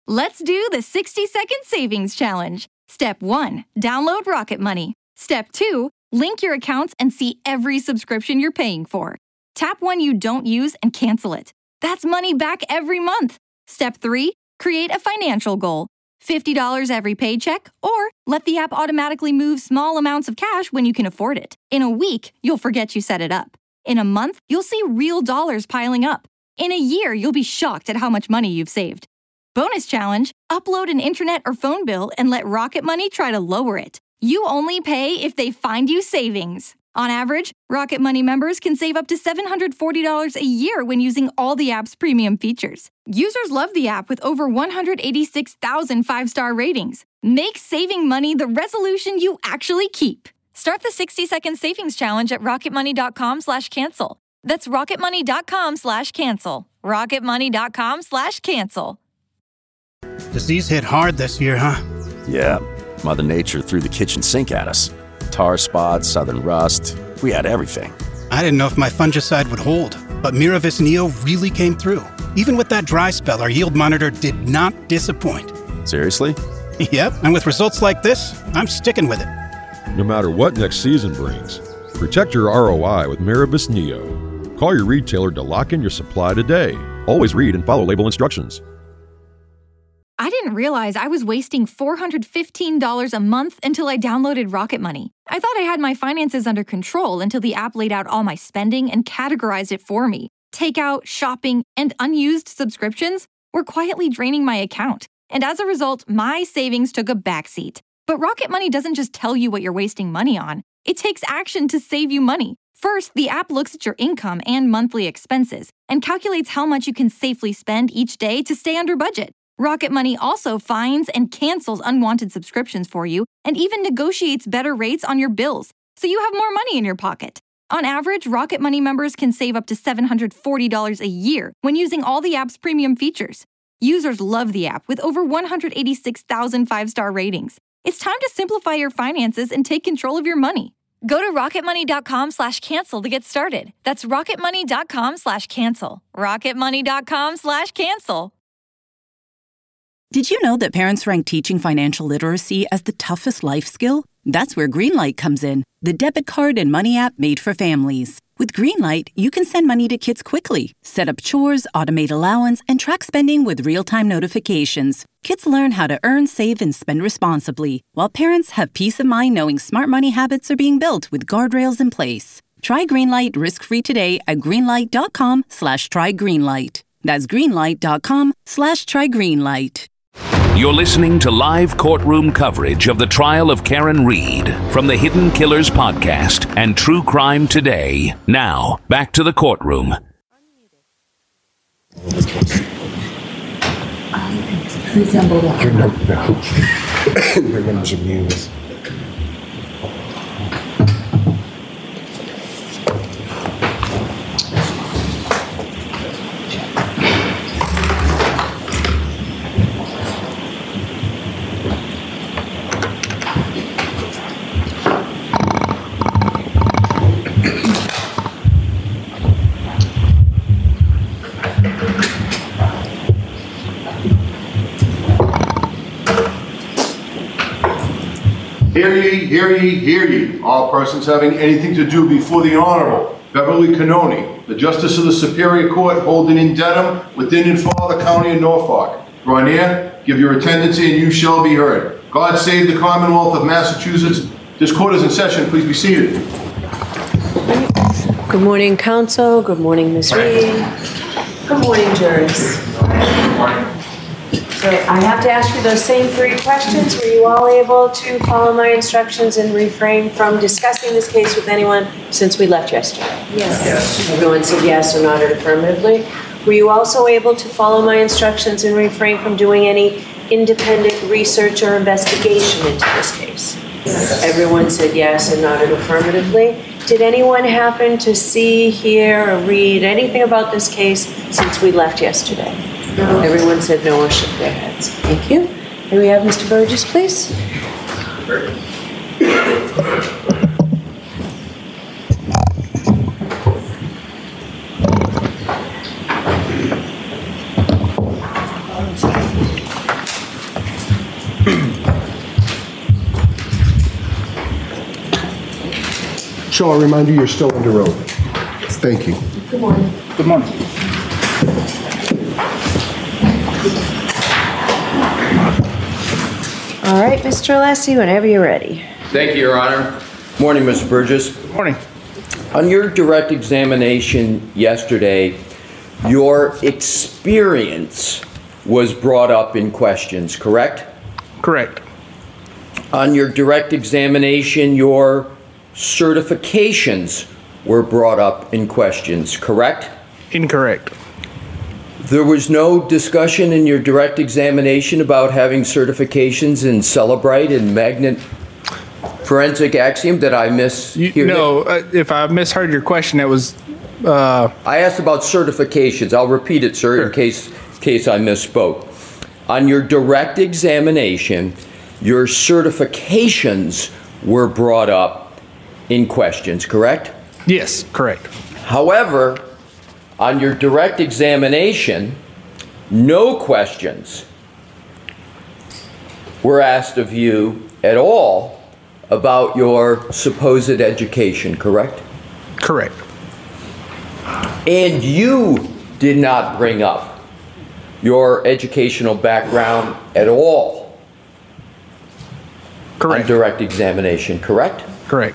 Let's do the 60-second savings challenge. Step 1, download Rocket Money. Step 2, link your accounts and see every subscription you're paying for. Tap one you don't use and cancel it. That's money back every month. Step 3, create a financial goal. $50 every paycheck, or let the app automatically move small amounts of cash when you can afford it. In a week, you'll forget you set it up. In a month, you'll see real dollars piling up. In a year, you'll be shocked at how much money you've saved. Bonus challenge, upload an internet or phone bill and let Rocket Money try to lower it. You only pay if they find you savings. On average, Rocket Money members can save up to $740 a year when using all the app's premium features. Users love the app with over 186,000 five-star ratings. Make saving money the resolution you actually keep. Start the 60-second savings challenge at rocketmoney.com/cancel. That's rocketmoney.com/cancel. rocketmoney.com/cancel. Disease hit hard this year, huh? Yeah, Mother Nature threw the kitchen sink at us. Tar spots, southern rust, we had everything. I didn't know if my fungicide would hold, but Miravis Neo really came through. Even with that dry spell, our yield monitor did not disappoint. Seriously? Yep, and with results like this, I'm sticking with it. No matter what next season brings, protect your ROI with Miravis Neo. Call your retailer to lock in your supply today. Always read and follow label instructions. I didn't realize I was wasting $415 a month until I downloaded Rocket Money. I thought I had my finances under control until the app laid out all my spending and categorized it for me. Takeout, shopping, and unused subscriptions were quietly draining my account. And as a result, my savings took a backseat. But Rocket Money doesn't just tell you what you're wasting money on. It takes action to save you money. First, the app looks at your income and monthly expenses and calculates how much you can safely spend each day to stay under budget. Rocket Money also finds and cancels unwanted subscriptions for you and even negotiates better rates on your bills, so you have more money in your pocket. On average, Rocket Money members can save up to $740 a year when using all the app's premium features. Users love the app with over 186,000 five-star ratings. It's time to simplify your finances and take control of your money. Go to rocketmoney.com/cancel to get started. That's rocketmoney.com/cancel. rocketmoney.com/cancel. Did you know that parents rank teaching financial literacy as the toughest life skill? That's where Greenlight comes in, the debit card and money app made for families. With Greenlight, you can send money to kids quickly, set up chores, automate allowance, and track spending with real-time notifications. Kids learn how to earn, save, and spend responsibly, while parents have peace of mind knowing smart money habits are being built with guardrails in place. Try Greenlight risk-free today at greenlight.com/trygreenlight. That's greenlight.com/trygreenlight. You're listening to live courtroom coverage of the trial of Karen Read from the Hidden Killers podcast and True Crime Today. Now, back to the courtroom. Resemble that. Your numbers are meaningless. Hear ye, hear ye, hear ye. All persons having anything to do before the Honorable Beverly Cannoni, the Justice of the Superior Court, holding in Dedham, within and for the County of Norfolk. Draw near, give your attendance, and you shall be heard. God save the Commonwealth of Massachusetts. This court is in session. Please be seated. Good morning, counsel. Good morning, Ms. Reed. Good morning, jurors. Good morning. So I have to ask you those same three questions. Were you all able to follow my instructions and refrain from discussing this case with anyone since we left yesterday? Yes. Everyone said yes or nodded affirmatively. Were you also able to follow my instructions and refrain from doing any independent research or investigation into this case? Yes. Everyone said yes and nodded affirmatively. Did anyone happen to see, hear, or read anything about this case since we left yesterday? No. Everyone said no or shook their heads. Thank you. May we have Mr. Burgess, please? Michelle, I'll remind you, you're still under oath. Thank you. Good morning. Good morning. All right, Mr. Alessi, whenever you're ready. Thank you, Your Honor. Morning, Mr. Burgess. Good morning. On your direct examination yesterday, your experience was brought up in questions, correct? Correct. On your direct examination, your certifications were brought up in questions, correct? Incorrect. There was no discussion in your direct examination about having certifications in Cellebrite and Magnet Forensic Axiom. Did I mishear that? If I misheard your question, it was... I asked about certifications. I'll repeat it, sir, in case I misspoke. On your direct examination, your certifications were brought up in questions, correct? Yes, correct. However, on your direct examination, no questions were asked of you at all about your supposed education, correct? Correct. And you did not bring up your educational background at all. Correct. On direct examination, correct? Correct.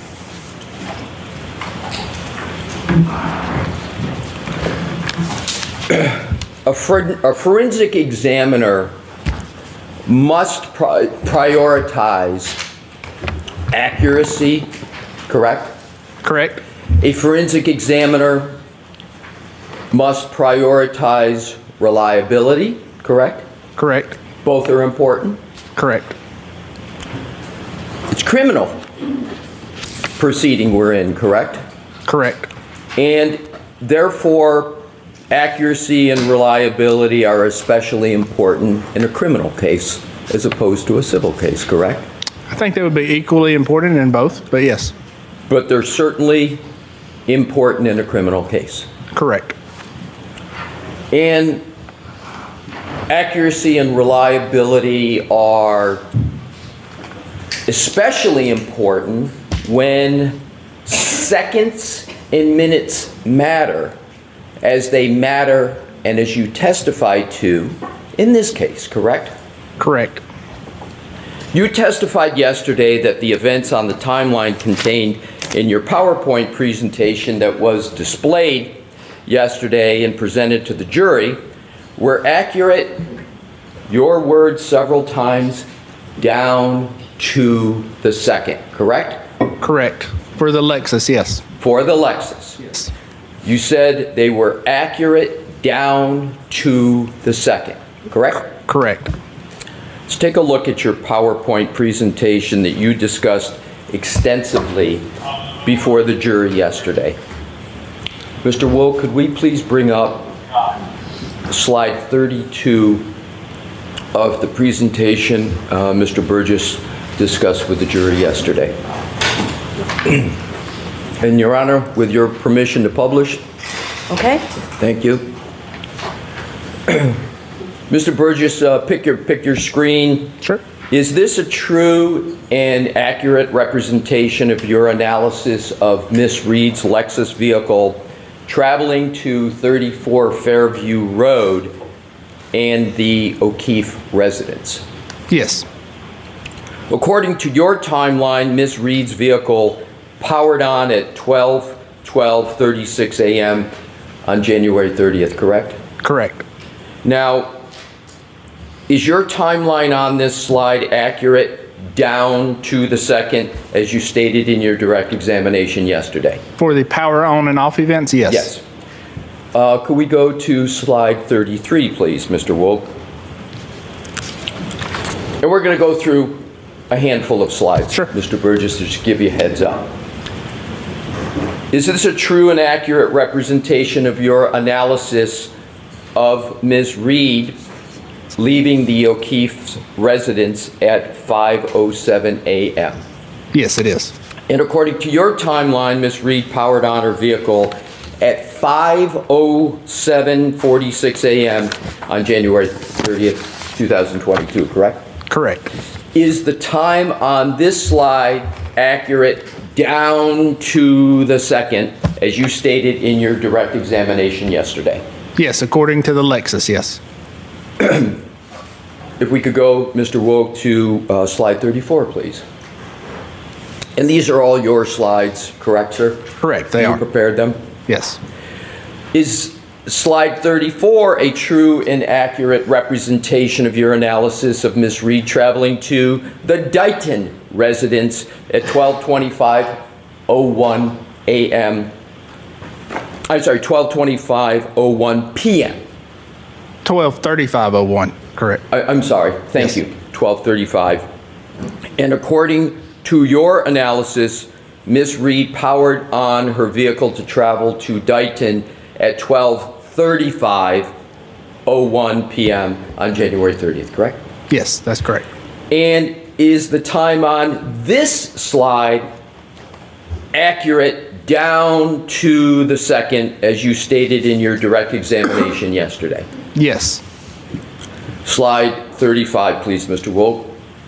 A forensic examiner must prioritize accuracy, correct? Correct. A forensic examiner must prioritize reliability, correct? Correct. Both are important? Correct. It's criminal proceeding we're in, correct? Correct. And therefore, accuracy and reliability are especially important in a criminal case as opposed to a civil case, correct? I think they would be equally important in both, but yes. But they're certainly important in a criminal case. Correct. And accuracy and reliability are especially important when seconds and minutes matter, as they matter and as you testified to in this case, correct? Correct. You testified yesterday that the events on the timeline contained in your PowerPoint presentation that was displayed yesterday and presented to the jury were accurate, your words several times, down to the second, correct? Correct. For the Lexus, yes. For the Lexus. Yes. You said they were accurate down to the second, correct? Correct. Let's take a look at your PowerPoint presentation that you discussed extensively before the jury yesterday. Mr. Wool, could we please bring up slide 32 of the presentation Mr. Burgess discussed with the jury yesterday? And Your Honor, with your permission to publish. Okay. Thank you. Mr. Burgess, pick your screen. Sure. Is this a true and accurate representation of your analysis of Miss Reed's Lexus vehicle traveling to 34 Fairview Road and the O'Keefe residence? Yes. According to your timeline, Miss Reed's vehicle powered on at 12:36 a.m. on January 30th, correct? Correct. Now, is your timeline on this slide accurate down to the second, as you stated in your direct examination yesterday? For the power on and off events, yes. Yes. Could we go to slide 33, please, Mr. Wool? And we're going to go through a handful of slides, sure, Mr. Burgess, to just give you a heads up. Is this a true and accurate representation of your analysis of Ms. Reed leaving the O'Keefe's residence at 5:07 a.m.? Yes, it is. And according to your timeline, Ms. Reed powered on her vehicle at 5:07:46 a.m. on January 30th, 2022, correct? Correct. Is the time on this slide accurate down to the second, as you stated in your direct examination yesterday? Yes, according to the Lexus, yes. If we could go, Mr. Woke, to slide 34, please. And these are all your slides, correct, sir? Correct, they are. You prepared them? Yes. Is slide 34 a true and accurate representation of your analysis of Ms. Reed traveling to the Dighton residence at 12:25:01 a.m.? I'm sorry, 12:25:01 p.m. 12:35:01, correct. I'm sorry, thank you, 12:35. And according to your analysis, Ms. Reed powered on her vehicle to travel to Dighton at 12:35:01 p.m. on January 30th, correct? Yes, that's correct. And is the time on this slide accurate down to the second, as you stated in your direct examination yesterday? Yes. Slide 35, please, Mr. Wolk.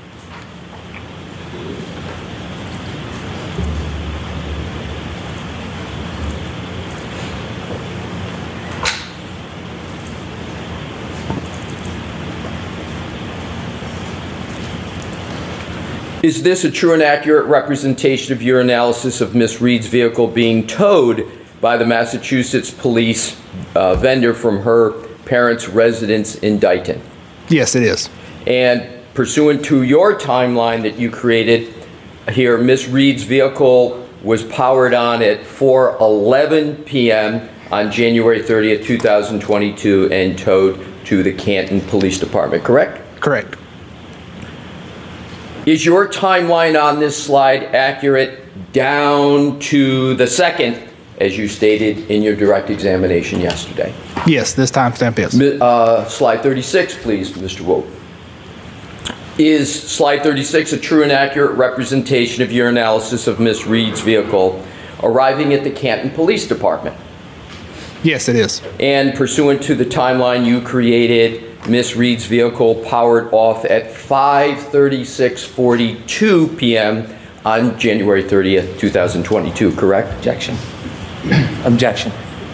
Is this a true and accurate representation of your analysis of Ms. Reed's vehicle being towed by the Massachusetts police vendor from her parents' residence in Dighton? Yes, it is. And pursuant to your timeline that you created here, Ms. Reed's vehicle was powered on at 4:11 p.m. on January 30th, 2022 and towed to the Canton Police Department, correct? Correct. Is your timeline on this slide accurate down to the second, as you stated in your direct examination yesterday? Yes, this timestamp is. Slide 36, please, Mr. Woke. Is slide 36 a true and accurate representation of your analysis of Ms. Reed's vehicle arriving at the Canton Police Department? Yes, it is. And pursuant to the timeline you created, Ms. Reed's vehicle powered off at 5:36:42 p.m. on January 30th, 2022, correct? Objection. Objection.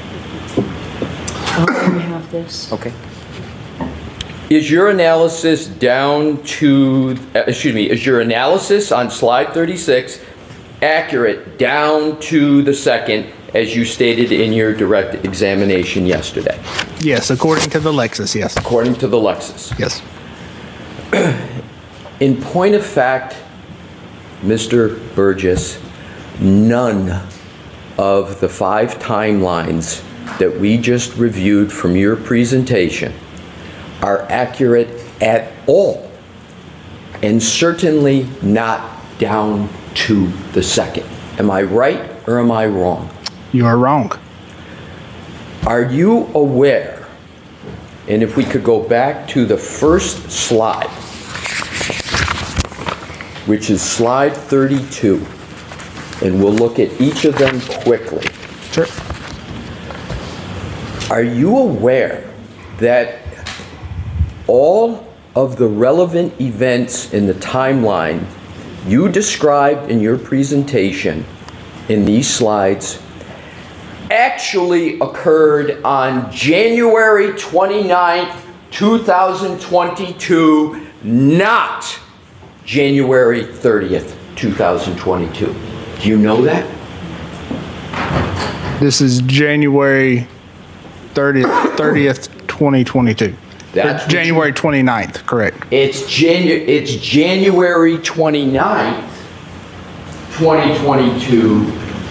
I'll let me have this. Okay. Is your analysis is your analysis on slide 36 accurate down to the second, as you stated in your direct examination yesterday? Yes, according to the Lexus, yes. According to the Lexus. Yes. In point of fact, Mr. Burgess, none of the 5 timelines that we just reviewed from your presentation are accurate at all, and certainly not down to the second. Am I right or am I wrong? You are wrong. Are you aware, and if we could go back to the first slide, which is slide 32, and we'll look at each of them quickly. Sure. Are you aware that all of the relevant events in the timeline you described in your presentation in these slides actually occurred on January 29th, 2022, not January 30th, 2022. Do you know that? This is January 30th, 2022. That's January 29th, correct. It's January 29th, 2022.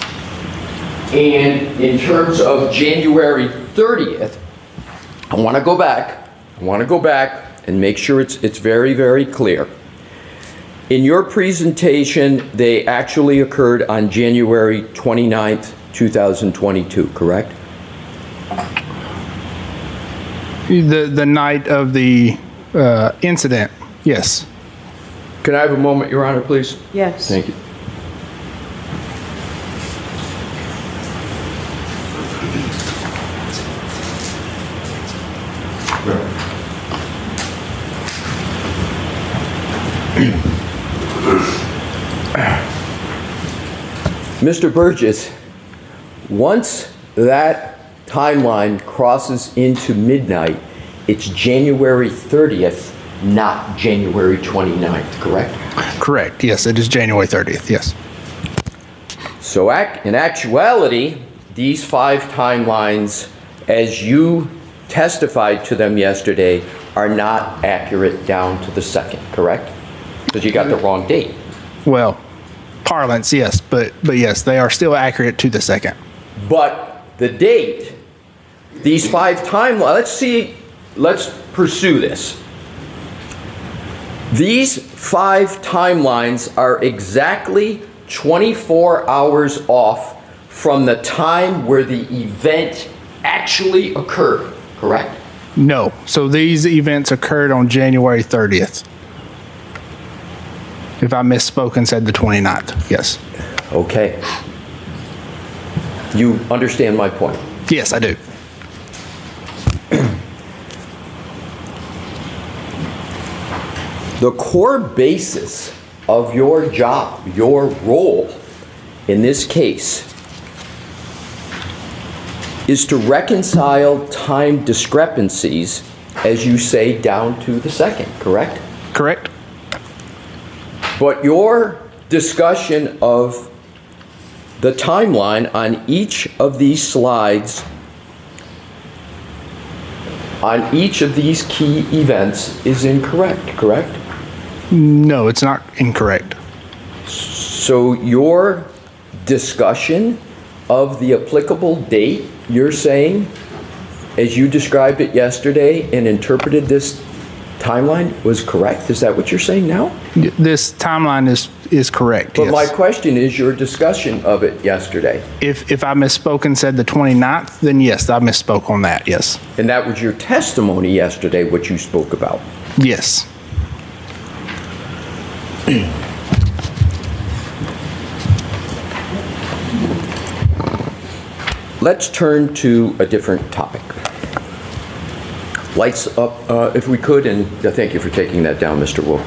And in terms of January 30th, I want to go back and make sure it's very, very clear. In your presentation, they actually occurred on January 29th, 2022, correct? The night of the incident, yes. Can I have a moment, Your Honor, please? Yes. Thank you. Mr. Burgess, once that timeline crosses into midnight, it's January 30th, not January 29th, correct? Correct. Yes, it is January 30th. Yes. So in actuality, these 5 timelines, as you testified to them yesterday, are not accurate down to the second, correct? Because you got the wrong date. Well, parlance, yes, but yes, they are still accurate to the second. But the date, these 5 timelines, let's pursue this. These 5 timelines are exactly 24 hours off from the time where the event actually occurred, correct? No. So these events occurred on January 30th. If I misspoke and said the 29th, yes. Okay. You understand my point? Yes, I do. The core basis of your job, your role in this case, is to reconcile time discrepancies, as you say, down to the second, correct? Correct. But your discussion of the timeline on each of these slides, on each of these key events, is incorrect, correct? No, it's not incorrect. So your discussion of the applicable date, you're saying, as you described it yesterday and interpreted this timeline, was correct? Is that what you're saying now? This timeline is correct, But yes. my question is your discussion of it yesterday. If I misspoke and said the 29th, then yes, I misspoke on that, yes. And that was your testimony yesterday, what you spoke about? Yes. Let's turn to a different topic. Lights up, if we could, and thank you for taking that down, Mr. Wu.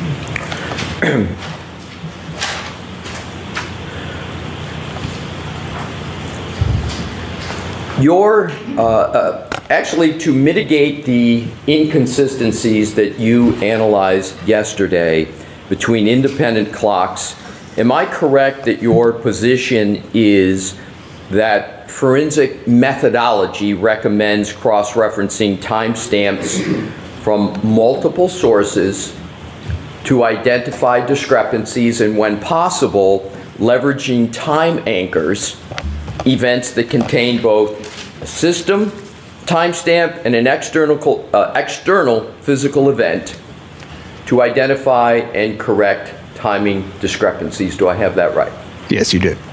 Actually, to mitigate the inconsistencies that you analyzed yesterday between independent clocks, am I correct that your position is that forensic methodology recommends cross-referencing timestamps from multiple sources to identify discrepancies, and when possible, leveraging time anchors, events that contain both a system timestamp and an external physical event to identify and correct timing discrepancies? Do I have that right? Yes, you do.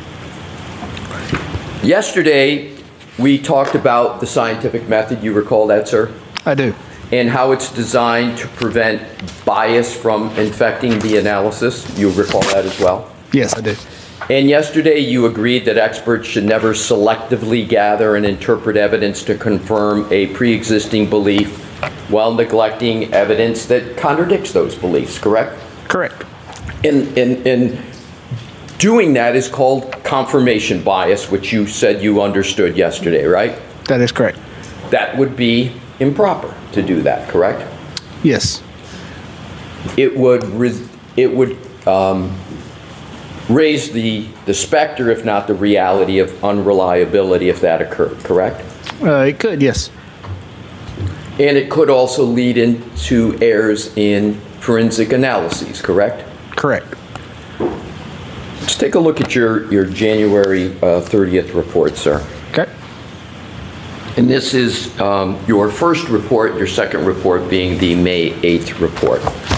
Yesterday, we talked about the scientific method. You recall that, sir? I do. And how it's designed to prevent bias from infecting the analysis. You recall that as well? Yes, I do. And yesterday, you agreed that experts should never selectively gather and interpret evidence to confirm a pre-existing belief while neglecting evidence that contradicts those beliefs, correct? Correct. And doing that is called confirmation bias, which you said you understood yesterday, right? That is correct. That would be improper to do that, correct? Yes. It would raise the specter, if not the reality, of unreliability if that occurred, correct? It could, yes. And it could also lead into errors in forensic analyses, correct? Correct. Let's take a look at your January 30th report, sir. Okay. And this is your first report, your second report being the May 8th report.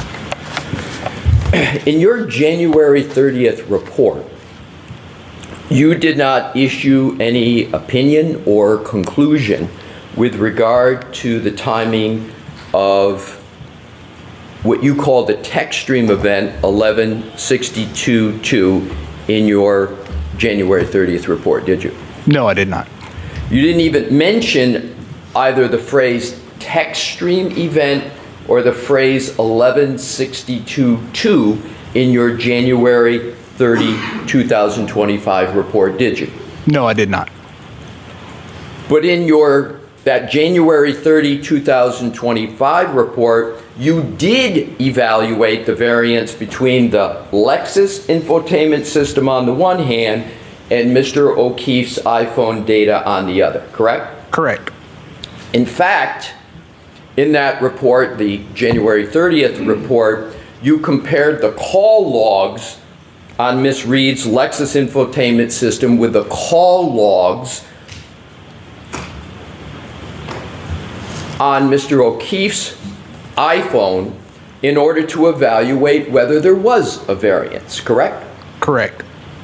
In your January 30th report, you did not issue any opinion or conclusion with regard to the timing of what you call the text stream event 11/62/2 in your January 30th report, did you? No, I did not. You didn't even mention either the phrase text stream event or the phrase 11/62/2 in your January 30/2025 report, did you? No, I did not. But in that January 30, 2025 report, you did evaluate the variance between the Lexus infotainment system on the one hand and Mr. O'Keefe's iPhone data on the other, correct? Correct. In fact, in that report, the January 30th report, you compared the call logs on Ms. Reed's Lexus infotainment system with the call logs on Mr. O'Keefe's iPhone in order to evaluate whether there was a variance, correct? Correct.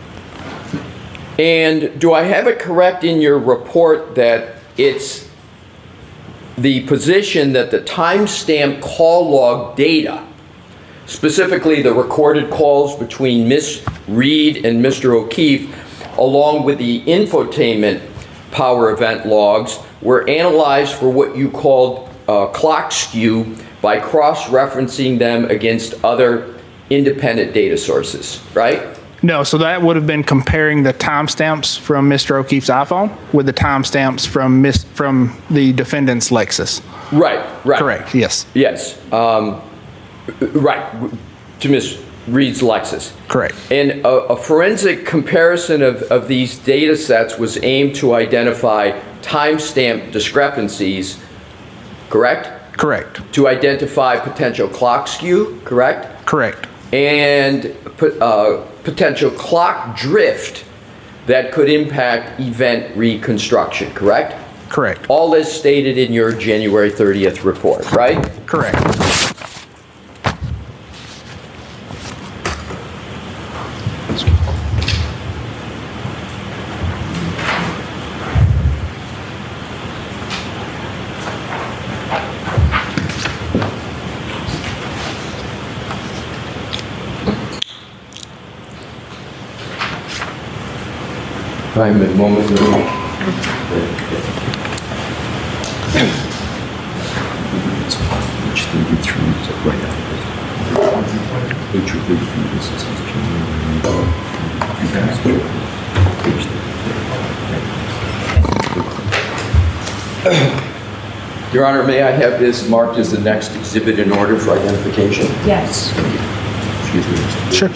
And do I have it correct in your report that it's the position that the timestamp call log data, specifically the recorded calls between Ms. Reed and Mr. O'Keefe, along with the infotainment power event logs, were analyzed for what you called clock skew by cross-referencing them against other independent data sources, right? No, so that would have been comparing the timestamps from Mr. O'Keefe's iPhone with the timestamps from the defendant's Lexus. Right. Correct, yes. Yes, right, to Ms. Reed's Lexus. Correct. And a forensic comparison of these data sets was aimed to identify timestamp discrepancies, correct? Correct. To identify potential clock skew, correct? Correct. And potential clock drift that could impact event reconstruction, correct? Correct. All is stated in your January 30th report, right? Correct. I'm at moment. Your Honor, may I have this marked as the next exhibit in order for identification? Yes. Excuse me, Mr. Sure.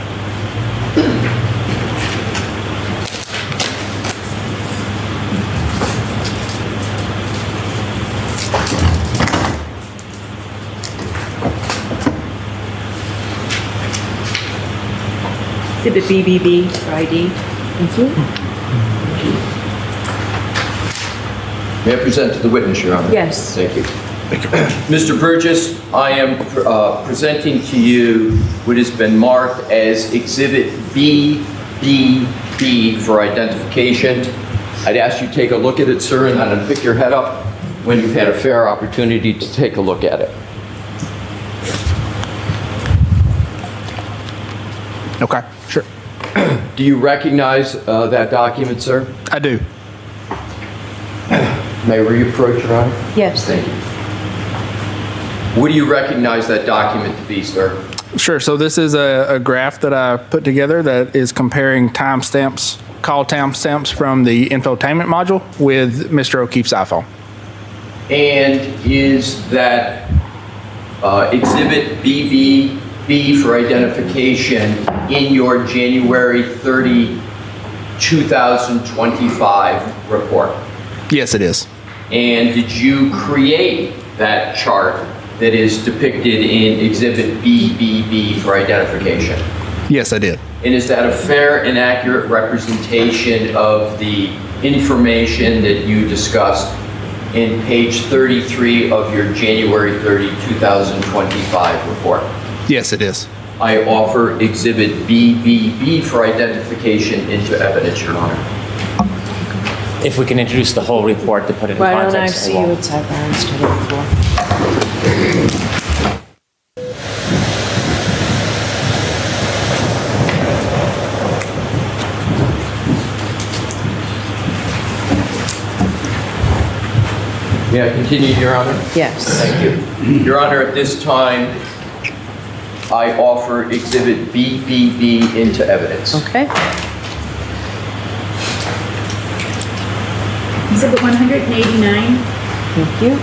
Exhibit BBB for ID. Thank you. May I present to the witness, Your Honor? Yes. Thank you. Mr. Burgess, I am presenting to you what has been marked as Exhibit BBB for identification. I'd ask you to take a look at it, sir, and then pick your head up when you've had a fair opportunity to take a look at it. Okay, sure. Do you recognize that document, sir? I do. May we approach, Your Honor? Yes. Thank you. What do you recognize that document to be, sir? Sure. So this is a graph that I put together that is comparing timestamps, call timestamps from the infotainment module with Mr. O'Keefe's iPhone. And is that Exhibit BBB for identification in your January 30, 2025 report? Yes, it is. And did you create that chart that is depicted in Exhibit BBB for identification? Yes, I did. And is that a fair and accurate representation of the information that you discussed in page 33 of your January 30, 2025 report? Yes, it is. I offer Exhibit BBB for identification into evidence, Your Honor. If we can introduce the whole report to put it in Why don't I context. see you at sidebar instead of the floor? May I continue, Your Honor? Yes. Thank you. Your Honor, at this time, I offer Exhibit BBB into evidence. Okay. Exhibit 189. Thank you.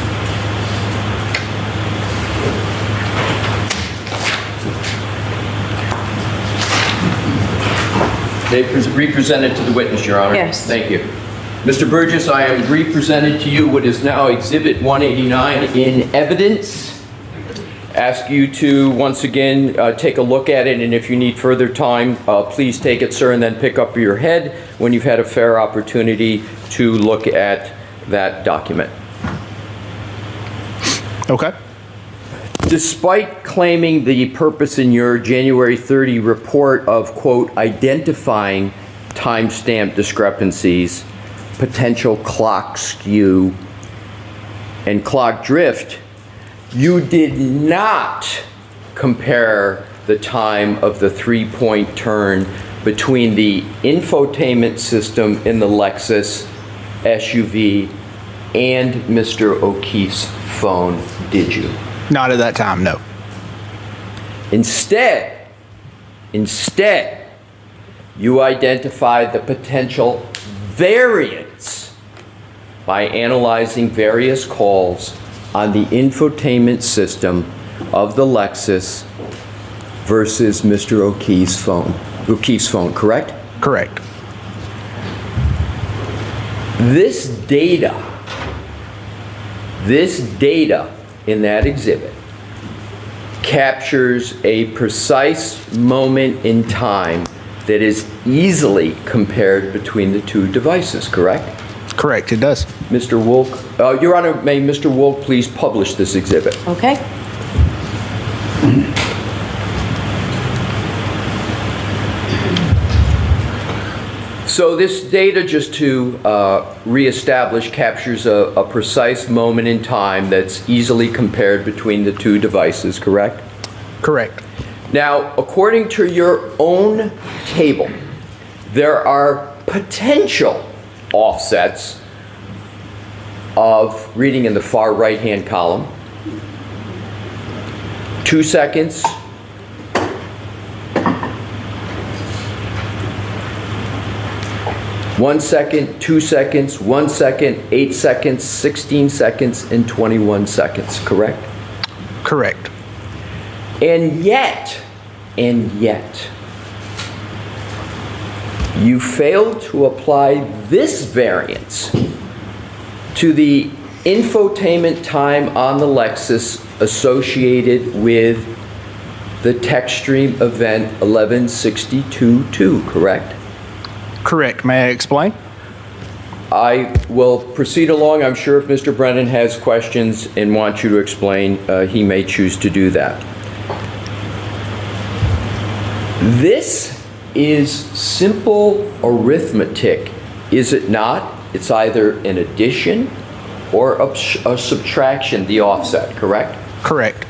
They represented to the witness, Your Honor. Yes. Thank you. Mr. Burgess, I am represented to you what is now Exhibit 189 in evidence. Ask you to once again take a look at it, and if you need further time, please take it, sir, and then pick up your head when you've had a fair opportunity to look at that document. Okay. Despite claiming the purpose in your January 30 report of, quote, identifying timestamp discrepancies, potential clock skew, and clock drift, you did not compare the time of the three-point turn between the infotainment system in the Lexus SUV and Mr. O'Keefe's phone, did you? Not at that time, no. Instead, you identified the potential variance by analyzing various calls on the infotainment system of the Lexus versus Mr. O'Keefe's phone, correct? Correct. This data in that exhibit captures a precise moment in time that is easily compared between the two devices, correct? Correct, it does. Mr. Wolk, Your Honor, may Mr. Wolk please publish this exhibit? Okay. So this data, just to reestablish, captures a precise moment in time that's easily compared between the two devices, correct? Correct. Now, according to your own table, there are potential offsets of, reading in the far right-hand column, 2 seconds, 1 second, 2 seconds, 1 second, 8 seconds, 16 seconds, and 21 seconds, correct? Correct. And yet, you failed to apply this variance to the infotainment time on the Lexus associated with the TechStream event 1162.2, correct? Correct. May I explain? I will proceed along. I'm sure if Mr. Brennan has questions and wants you to explain, he may choose to do that. This is simple arithmetic, is it not? It's either an addition or a subtraction, the offset, correct? Correct.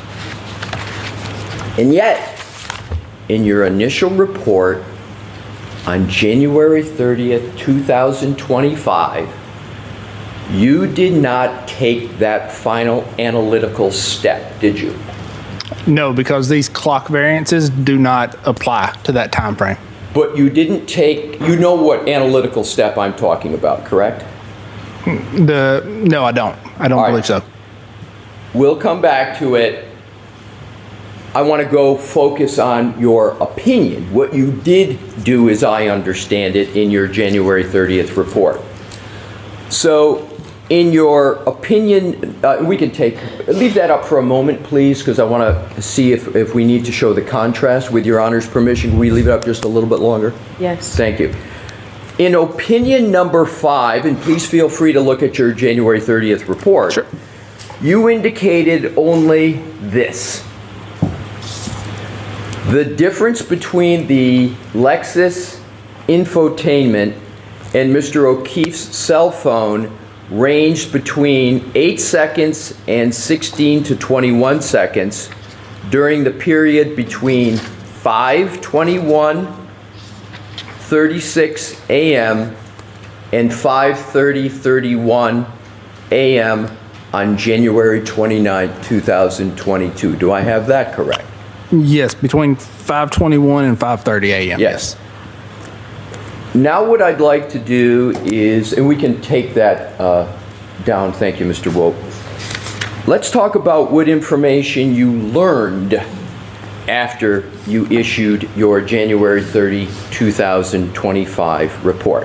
And yet, in your initial report on January 30th, 2025, you did not take that final analytical step, did you? No, because these clock variances do not apply to that time frame. But you didn't take, you know what analytical step I'm talking about, correct? No, I don't. I don't believe so. We'll come back to it. I want to go focus on your opinion. What you did do, as I understand it, in your January 30th report. So, in your opinion, we can leave that up for a moment, please, because I want to see if we need to show the contrast. With Your Honor's permission, can we leave it up just a little bit longer? Yes. Thank you. In opinion number 5, and please feel free to look at your January 30th report, sure. You indicated only this. The difference between the Lexus infotainment and Mr. O'Keefe's cell phone ranged between 8 seconds and 16 to 21 seconds during the period between 5:21:36 a.m. and 5:30:31 a.m. on January 29, 2022. Do I have that correct? Yes, between 5:21 and 5:30 a.m. Yes. Now what I'd like to do is, and we can take that down, thank you, Mr. Woke. Let's talk about what information you learned after you issued your January 30, 2025 report.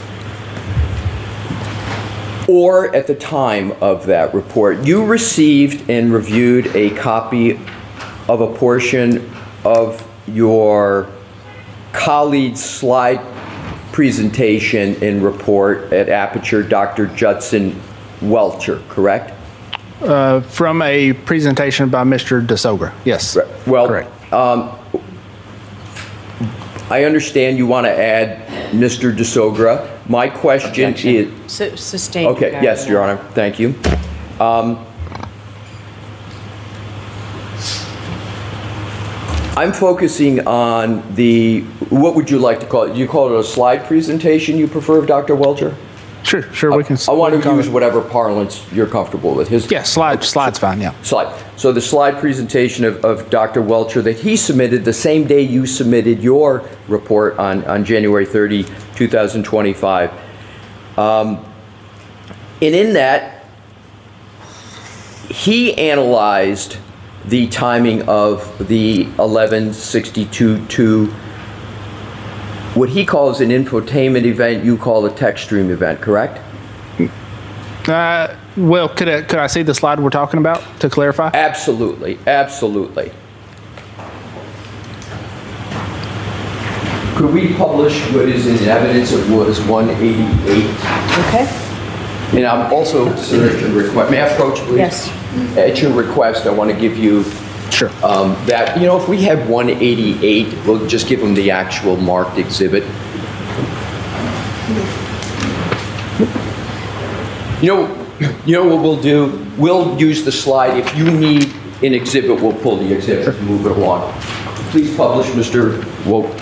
Or at the time of that report, you received and reviewed a copy of a portion of your colleague's slide presentation and report at Aperture, Dr. Judson Welcher, correct? From a presentation by Mr. DeSogra, yes. Well, correct. I understand you want to add Mr. DeSogra. My question is... Sustained. Okay, yes, Your Honor, thank you. I'm focusing on the, what would you like to call it? Do you call it a slide presentation you prefer of Dr. Welcher? Sure, we can. I want to use whatever parlance you're comfortable with. Slide's fine, yeah. Slide. So the slide presentation of Dr. Welcher that he submitted the same day you submitted your report on January 30, 2025. And in that, he analyzed the timing of the 1162-2, what he calls an infotainment event, you call a text stream event, correct? Well, could I see the slide we're talking about to clarify? Absolutely. Could we publish what is in evidence of what is 188? Okay. And I'm also, sir, at your request, may I approach, please? Yes. At your request, I want to give you that, if we have 188, we'll just give them the actual marked exhibit. You know what we'll do? We'll use the slide. If you need an exhibit, we'll pull the exhibit and move it along. Please publish, Mr. Woke.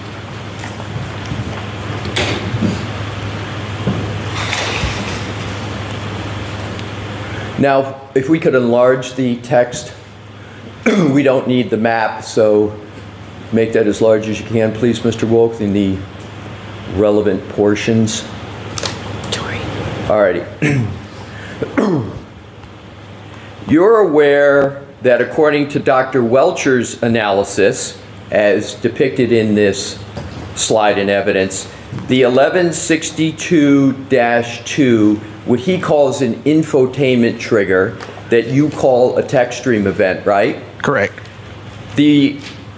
Now, if we could enlarge the text, we don't need the map, so make that as large as you can, please, Mr. Woke, in the relevant portions. Alrighty. You're aware that according to Dr. Welcher's analysis, as depicted in this slide in evidence, the 1162-2, what he calls an infotainment trigger that you call a text stream event, right? Correct. The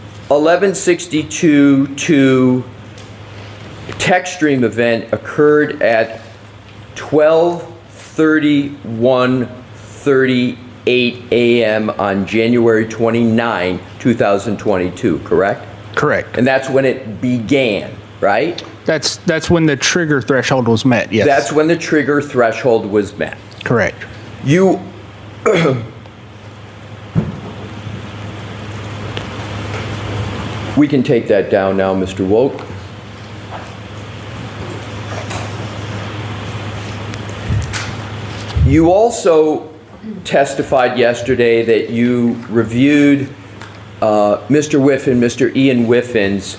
1162-2 text stream event occurred at 12:31:38 a.m. on January 29, 2022, correct? Correct. And that's when it began, right? That's when the trigger threshold was met, yes. That's when the trigger threshold was met. Correct. You we can take that down now, Mr. Woke. You also testified yesterday that you reviewed Mr. Whiffen, Mr. Ian Whiffen's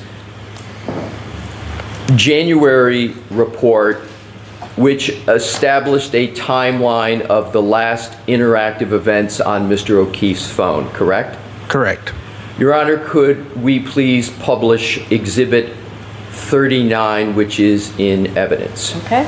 January report, which established a timeline of the last interactive events on Mr. O'Keefe's phone, correct? Correct. Your Honor, could we please publish Exhibit 39, which is in evidence? Okay.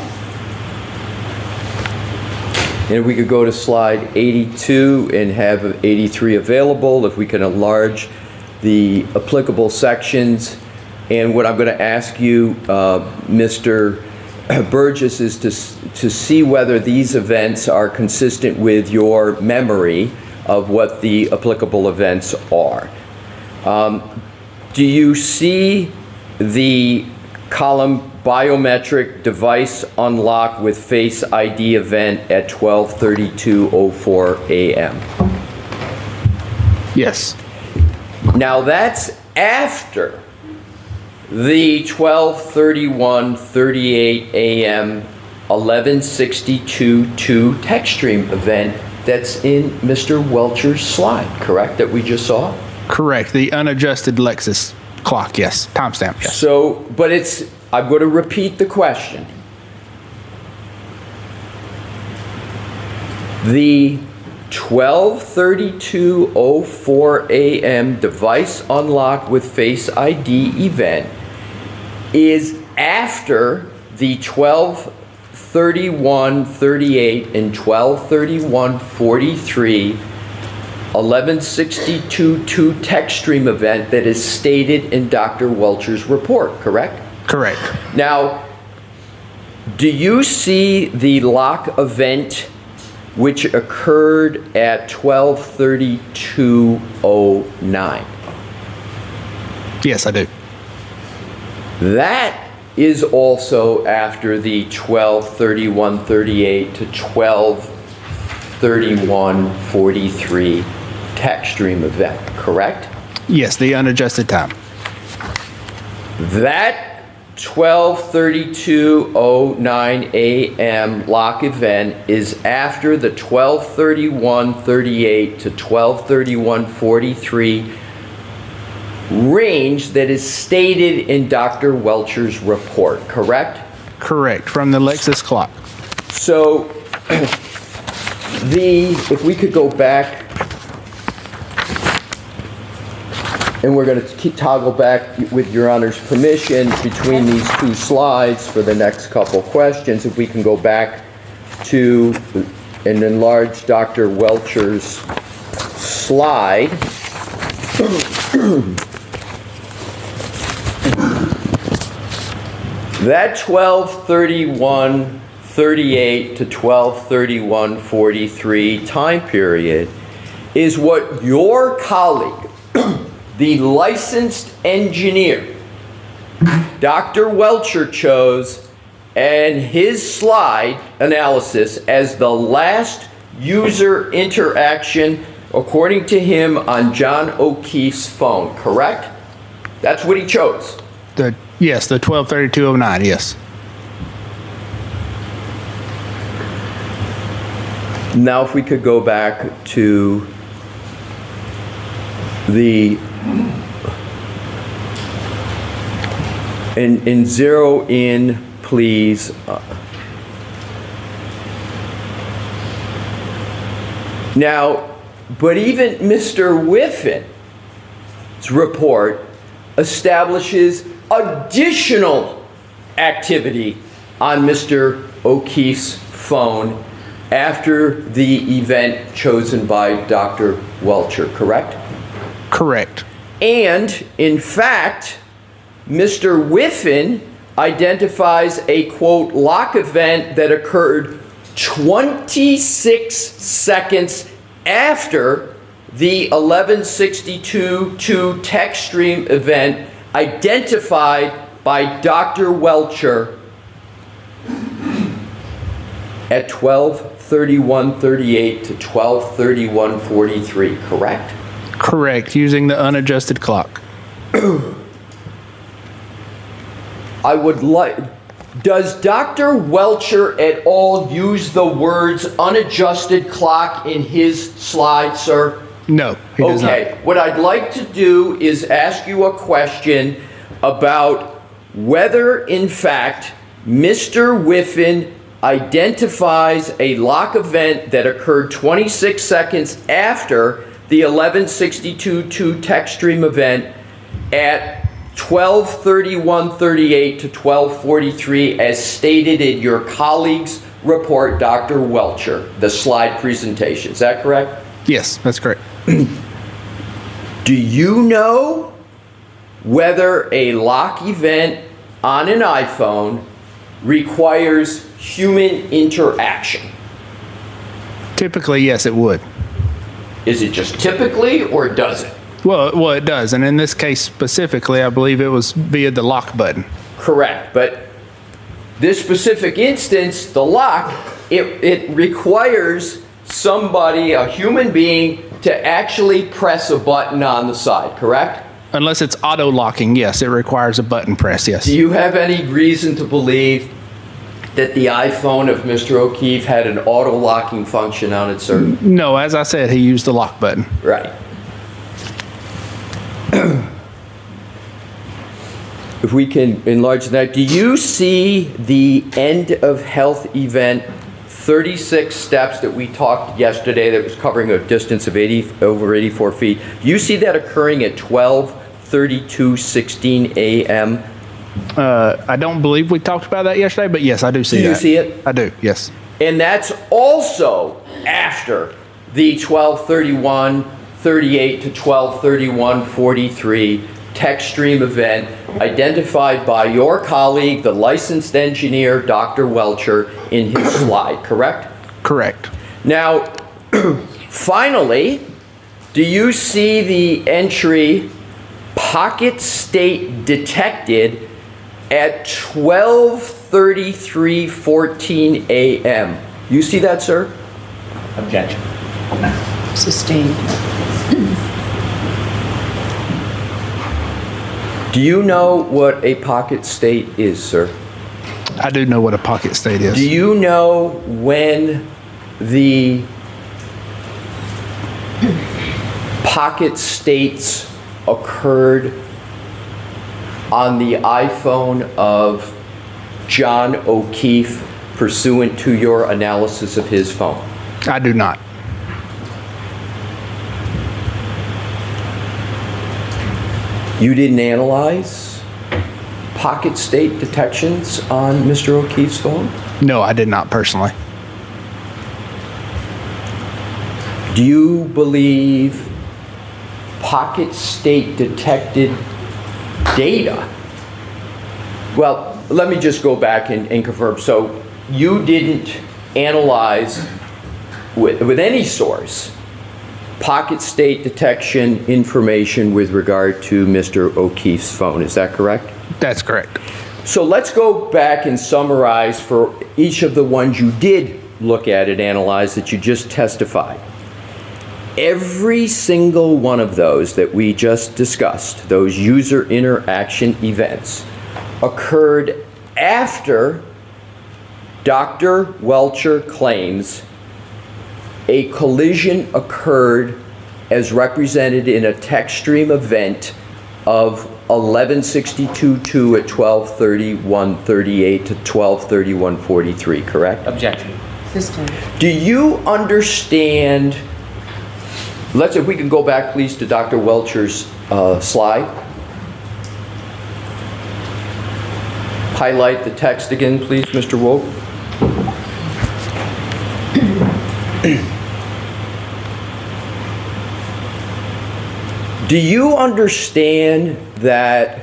And if we could go to slide 82 and have 83 available, if we can enlarge the applicable sections. And what I'm going to ask you, Mr. Burgess, is to see whether these events are consistent with your memory of what the applicable events are. Do you see the column biometric device unlock with Face ID event at 12:32:04 a.m.? Yes. Now that's after the 12:31:38 a.m. 1162-2 text stream event that's in Mr. Welcher's slide, correct, that we just saw? Correct. The unadjusted Lexus clock, yes. Timestamp, yes. So, but I'm going to repeat the question. The 12:32:04 a.m. device unlock with Face ID event is after the 12:31:38 and 12:31:43 1162.2 text stream event that is stated in Dr. Welcher's report, correct? Correct. Now, do you see the lock event which occurred at 12:32:09? Yes, I do. That is also after the 12:31:38 to 12:31:43 text stream event, correct? Yes, the unadjusted time. That 12:32:09 a.m. lock event is after the 12:31:38 to 12:31:43 range that is stated in Dr. Welcher's report, correct? Correct, from the Lexus clock. So, if we could go back, and we're going to toggle back with Your Honor's permission between these two slides for the next couple questions. If we can go back to and enlarge Dr. Welcher's slide. That 12:31:38 to 12:31:43 time period is what your colleague, the licensed engineer, Dr. Welcher, chose and his slide analysis as the last user interaction, according to him, on John O'Keefe's phone, correct? That's what he chose. Yes, the 12:32:09, yes. Now if we could go back to and zero in, please. Now, but even Mr. Whiffin's report establishes additional activity on Mr. O'Keefe's phone after the event chosen by Dr. Welcher, correct? Correct. And, in fact, Mr. Whiffin identifies a, quote, lock event that occurred 26 seconds after the 11:62:2 text stream event identified by Dr. Welcher at 12:31:38 to 12:31:43, correct? Correct, using the unadjusted clock. I would like, does Dr. Welcher at all use the words unadjusted clock in his slide, sir? No, he does not. Okay, what I'd like to do is ask you a question about whether, in fact, Mr. Whiffin identifies a lock event that occurred 26 seconds after the 11:62:2 text stream event at 12:31:38 to 12:43 as stated in your colleague's report, Dr. Welcher, the slide presentation. Is that correct? Yes, that's correct. Do you know whether a lock event on an iPhone requires human interaction? Typically, yes, it would. Is it just typically, or does it? Well, it does. And in this case specifically, I believe it was via the lock button. Correct. But this specific instance, the lock, it requires somebody, a human being, to actually press a button on the side, correct? Unless it's auto locking, yes, it requires a button press, yes. Do you have any reason to believe that the iPhone of Mr. O'Keefe had an auto locking function on it, sir? No, as I said, he used the lock button. Right. if we can enlarge that, do you see the end of health event 36 steps that we talked yesterday that was covering a distance of over 84 feet? Do you see that occurring at 12:32:16 a.m.? I don't believe we talked about that yesterday, but yes, I do see that. Do you see it? I do, yes. And that's also after the 12:31:38 to 12:31:43 text stream event identified by your colleague, the licensed engineer, Dr. Welcher, in his slide, correct? Correct. Now, finally, do you see the entry pocket state detected at 12:33:14 a.m.? You see that, sir? Objection. Sustained. Do you know what a pocket state is, sir? I do know what a pocket state is. Do you know when the pocket states occurred on the iPhone of John O'Keefe pursuant to your analysis of his phone? I do not. You didn't analyze pocket state detections on Mr. O'Keefe's phone? No, I did not personally. Do you believe pocket state detected data? Well, let me just go back and confirm. So you didn't analyze with any source pocket state detection information with regard to Mr. O'Keefe's phone, is that correct? That's correct. So let's go back and summarize for each of the ones you did look at and analyze that you just testified. Every single one of those that we just discussed, those user interaction events, occurred after Dr. Welcher claims a collision occurred as represented in a text stream event of 11:62:2 at 12:31:38 to 12:31:43, correct? Objection. Sustained. Do you understand, if we can go back please to Dr. Welcher's slide. Highlight the text again please, Mr. Wolk. Do you understand that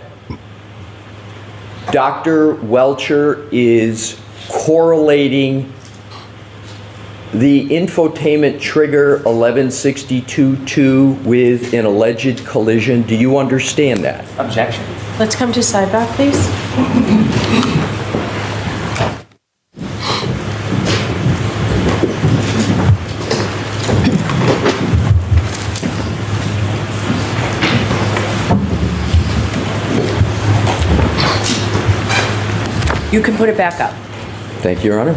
Dr. Welcher is correlating the infotainment trigger 11:62:2 with an alleged collision? Do you understand that? Objection. Let's come to sidebar, please. You can put it back up. Thank you, Your Honor.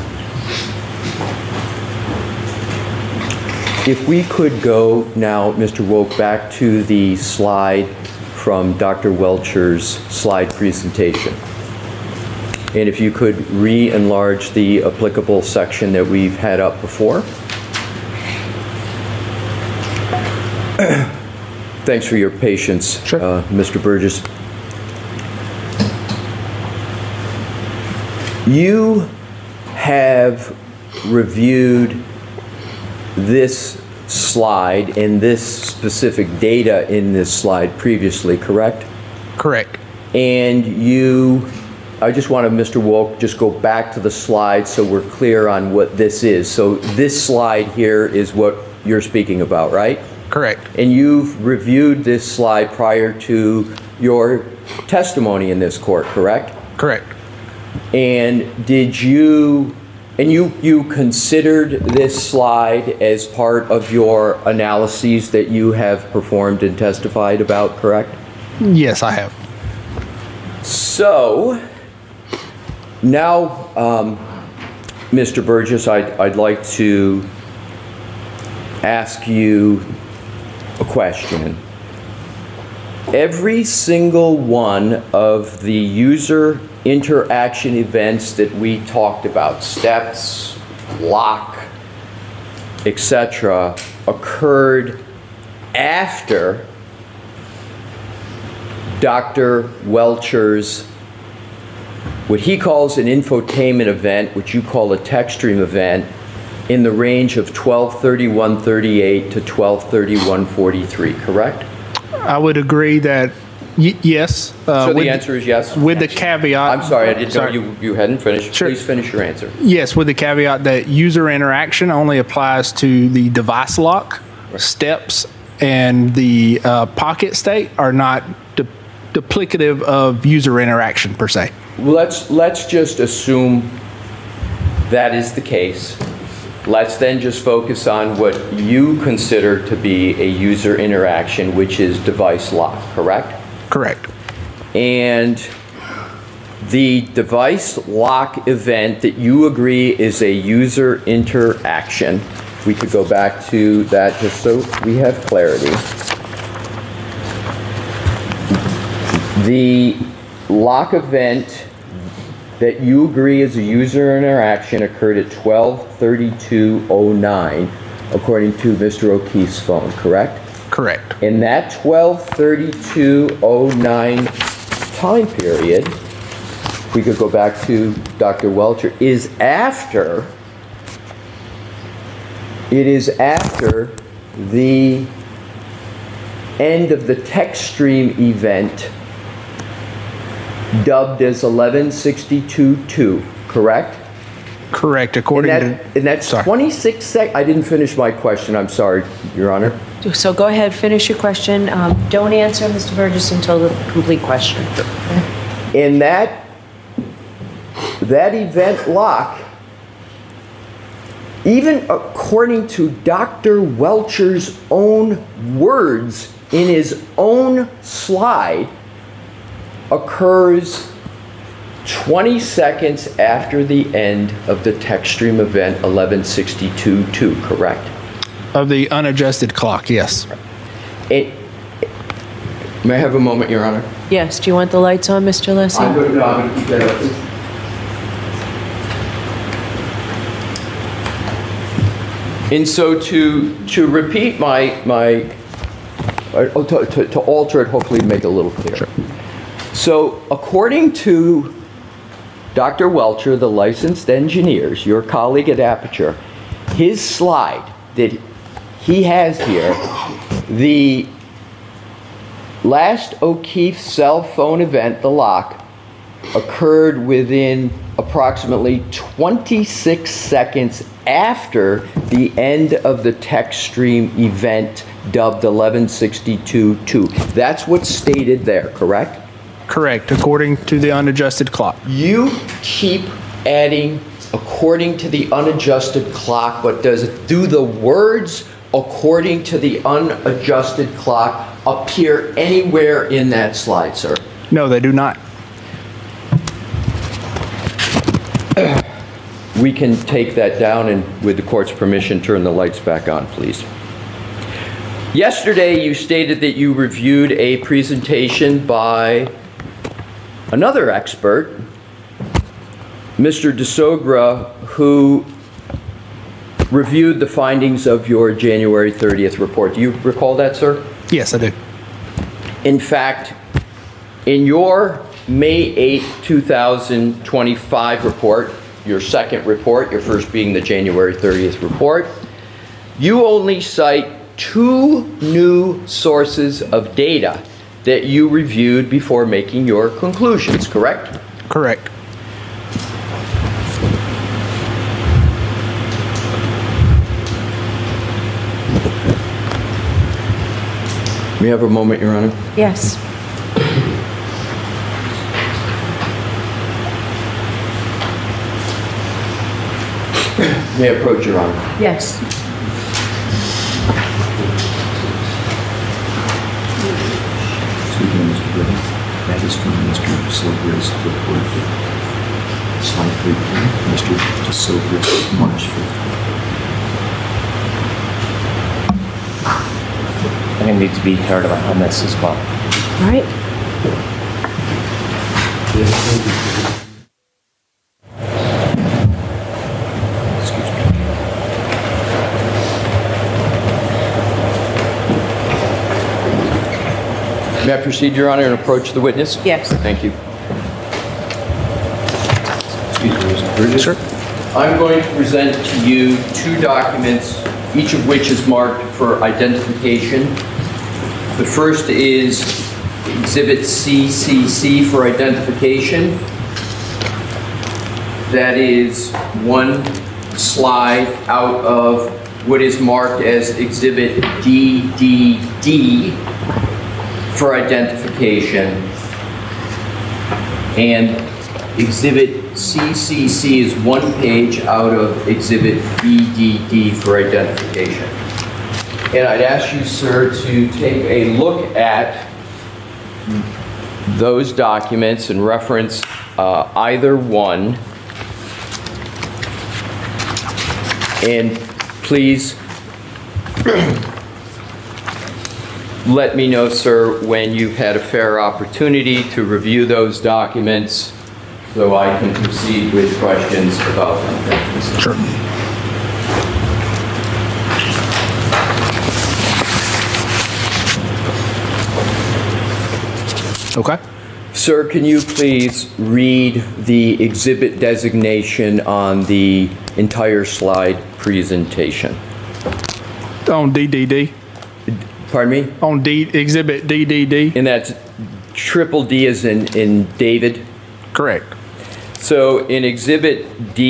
If we could go now, Mr. Wolk, back to the slide from Dr. Welcher's slide presentation. And if you could re-enlarge the applicable section that we've had up before. Thanks for your patience, sure. Mr. Burgess. You have reviewed this slide and this specific data in this slide previously, correct? Correct. And I just want to, Mr. Wolk, just go back to the slide so we're clear on what this is. So this slide here is what you're speaking about, right? Correct. And you've reviewed this slide prior to your testimony in this court, correct? Correct. And you considered this slide as part of your analyses that you have performed and testified about, correct? Yes, I have. So now, Mr. Burgess, I'd like to ask you a question. every single one of the user interaction events that we talked about, steps, lock, etc., occurred after Dr. Welcher's, what he calls an infotainment event, which you call a tech stream event, in the range of 12:31:38 to 12:31:43, correct? I would agree that yes. So the answer is yes? With the caveat. I'm sorry, I didn't know you hadn't finished. Sure. Please finish your answer. Yes, with the caveat that user interaction only applies to the device lock, steps, and the pocket state are not duplicative of user interaction per se. Let's just assume that is the case. Let's then just focus on what you consider to be a user interaction, which is device lock, correct? Correct. And the device lock event that you agree is a user interaction, we could go back to that just so we have clarity. The lock event that you agree is a user interaction occurred at 12:32:09, according to Mr. O'Keefe's phone, correct? Correct. In that 12:32:09 time period, we could go back to Dr. Welcher, it is after the end of the text stream event dubbed as 11:62:2, correct? Correct, according and that's 26 seconds. I didn't finish my question. I'm sorry, Your Honor. So go ahead, finish your question. Don't answer, Mr. Burgess, until the complete question. In that event lock, even according to Dr. Welcher's own words in his own slide, occurs 20 seconds after the end of the text stream event 11:62:2, correct? Of the unadjusted clock, yes. May I have a moment, Your Honor? Yes. Do you want the lights on, Mr. Lessie? I'm going to keep that up. And so to repeat to alter it, hopefully make it a little clearer. Sure. So according to Dr. Welcher, the licensed engineers, your colleague at Aperture, his slide that he has here, the last O'Keefe cell phone event, the lock, occurred within approximately 26 seconds after the end of the text stream event dubbed 11:62:2. That's what's stated there, correct? Correct, according to the unadjusted clock. You keep adding according to the unadjusted clock, but do the words according to the unadjusted clock appear anywhere in that slide, sir? No, they do not. We can take that down and, with the court's permission, turn the lights back on, please. Yesterday, you stated that you reviewed a presentation by another expert, Mr. DeSogra, who reviewed the findings of your January 30th report. Do you recall that, sir? Yes, I do. In fact, in your May 8, 2025 report, your second report, your first being the January 30th report, you only cite 2 new sources of data that you reviewed before making your conclusions, correct? Correct. May I have a moment, Your Honor? Yes. May I approach, Your Honor? Yes. That is from Mr. DeSogra's report. Slide 13, Mr. DeSogra, March 5th. I'm going to need to be heard on this as well. All right. May I proceed, Your Honor, and approach the witness? Yes. Thank you. Excuse me, Mr. Burgess. Sure. I'm going to present to you two documents, each of which is marked for identification. The first is Exhibit CCC for identification. That is one slide out of what is marked as Exhibit DDD for identification. And Exhibit CCC is one page out of Exhibit BDD for identification. And I'd ask you, sir, to take a look at those documents and reference either one. And please let me know, sir, when you've had a fair opportunity to review those documents so I can proceed with questions about them. Sure. Okay. Sir, can you please read the exhibit designation on the entire slide presentation? On DDD. Pardon me? On Exhibit DDD. And that's triple D as in David? Correct. So in Exhibit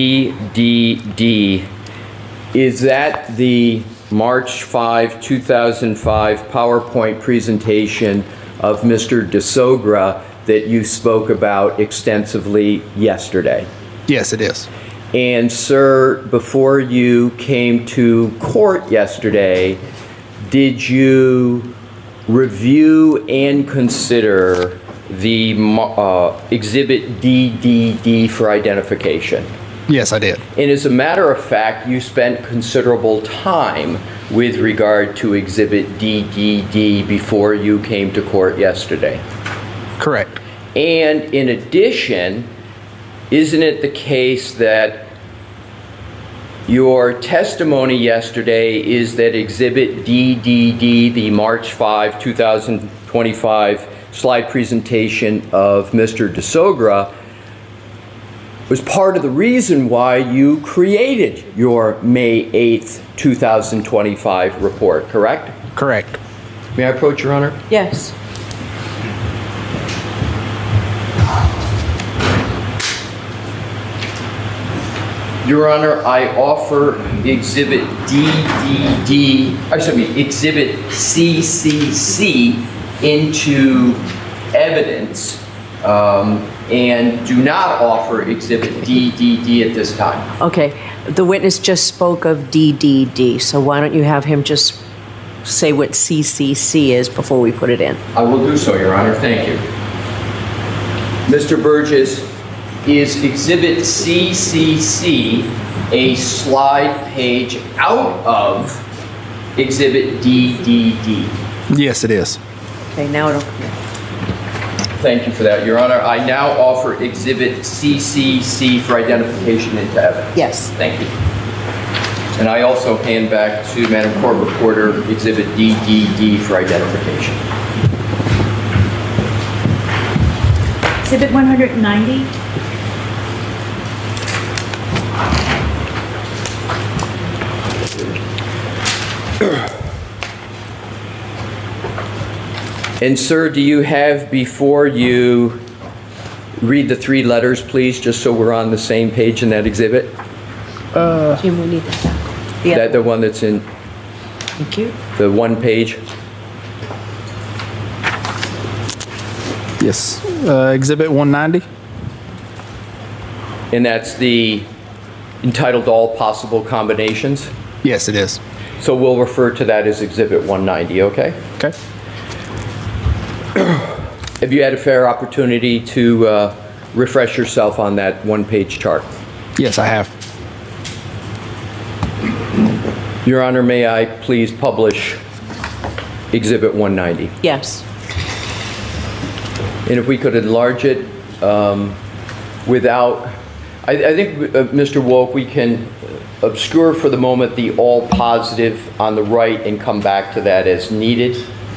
DDD, is that the March 5, 2005 PowerPoint presentation of Mr. DeSogra that you spoke about extensively yesterday? Yes, it is. And sir, before you came to court yesterday, did you review and consider the Exhibit DDD for identification? Yes, I did. And as a matter of fact, you spent considerable time with regard to Exhibit DDD before you came to court yesterday. Correct. And in addition, isn't it the case that your testimony yesterday is that Exhibit DDD, the March 5, 2025 slide presentation of Mr. DeSogra, was part of the reason why you created your May 8th, 2025 report, correct? Correct. May I approach, Your Honor? Yes. Your Honor, I offer Exhibit Exhibit CCC into evidence and do not offer Exhibit DDD at this time. Okay. The witness just spoke of DDD, so why don't you have him just say what CCC is before we put it in? I will do so, Your Honor. Thank you. Mr. Burgess, is Exhibit CCC a slide page out of Exhibit DDD? Yes, it is. Okay, now it'll come in. Thank you for that, Your Honor. I now offer Exhibit CCC for identification into evidence. Yes. Thank you. And I also hand back to Madam Court Reporter Exhibit DDD for identification. Exhibit 190. And sir, do you have before you read the three letters, please, just so we're on the same page in that exhibit? Jim, we need that. The one that's in Thank you. the one page? Yes. Exhibit 190. And that's the entitled All Possible Combinations? Yes, it is. So we'll refer to that as Exhibit 190, okay? Okay. Have you had a fair opportunity to refresh yourself on that one-page chart? Yes, I have. Your Honor, may I please publish Exhibit 190? Yes. And if we could enlarge it without, I think, Mr. Wolk, we can obscure for the moment the all positive on the right and come back to that as needed.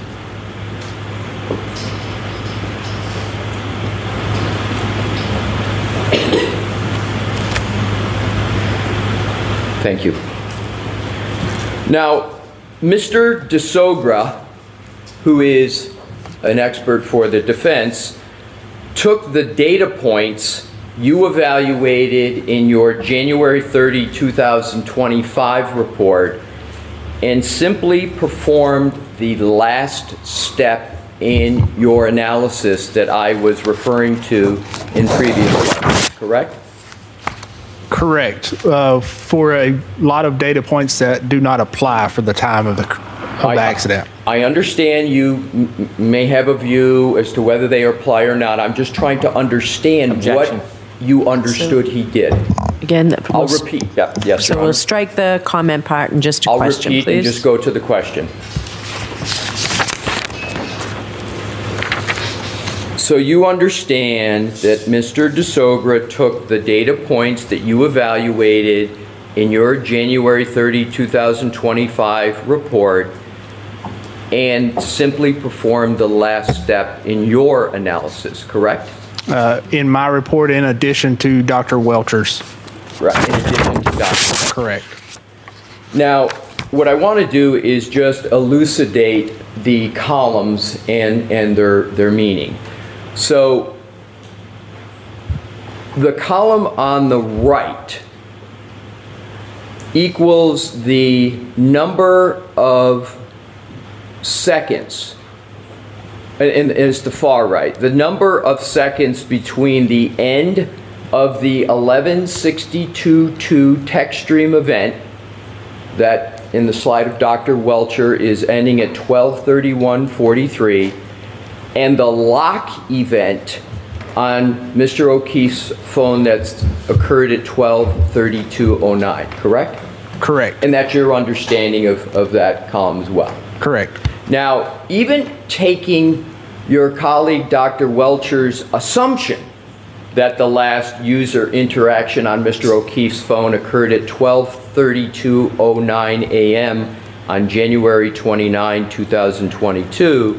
Thank you. Now, Mr. DeSogra, who is an expert for the defense, took the data points you evaluated in your January 30, 2025 report and simply performed the last step in your analysis that I was referring to in previous ones, correct? Correct. For a lot of data points that do not apply for the time of the accident. I understand you may have a view as to whether they apply or not. I'm just trying to understand what you understood he did. Again, I'll repeat. Yeah, yes, so Your we'll Honor. strike the comment part and just a I'll question, repeat please. and just go to the question. So you understand that Mr. DeSogra took the data points that you evaluated in your January 30, 2025 report and simply performed the last step in your analysis, correct? In my report, in addition to Dr. Welcher's. Right, in addition to Dr. Correct. Now, what I want to do is just elucidate the columns and their meaning. So, the column on the right equals the number of seconds, and it's the far right, the number of seconds between the end of the 11:62:2 text stream event that in the slide of Dr. Welcher is ending at 12:31:43 and the lock event on Mr. O'Keefe's phone that's occurred at 12:32:09, correct? Correct. And that's your understanding of that column as well? Correct. Now, even taking your colleague Dr. Welcher's assumption that the last user interaction on Mr. O'Keefe's phone occurred at 12:32:09 a.m. on January 29, 2022,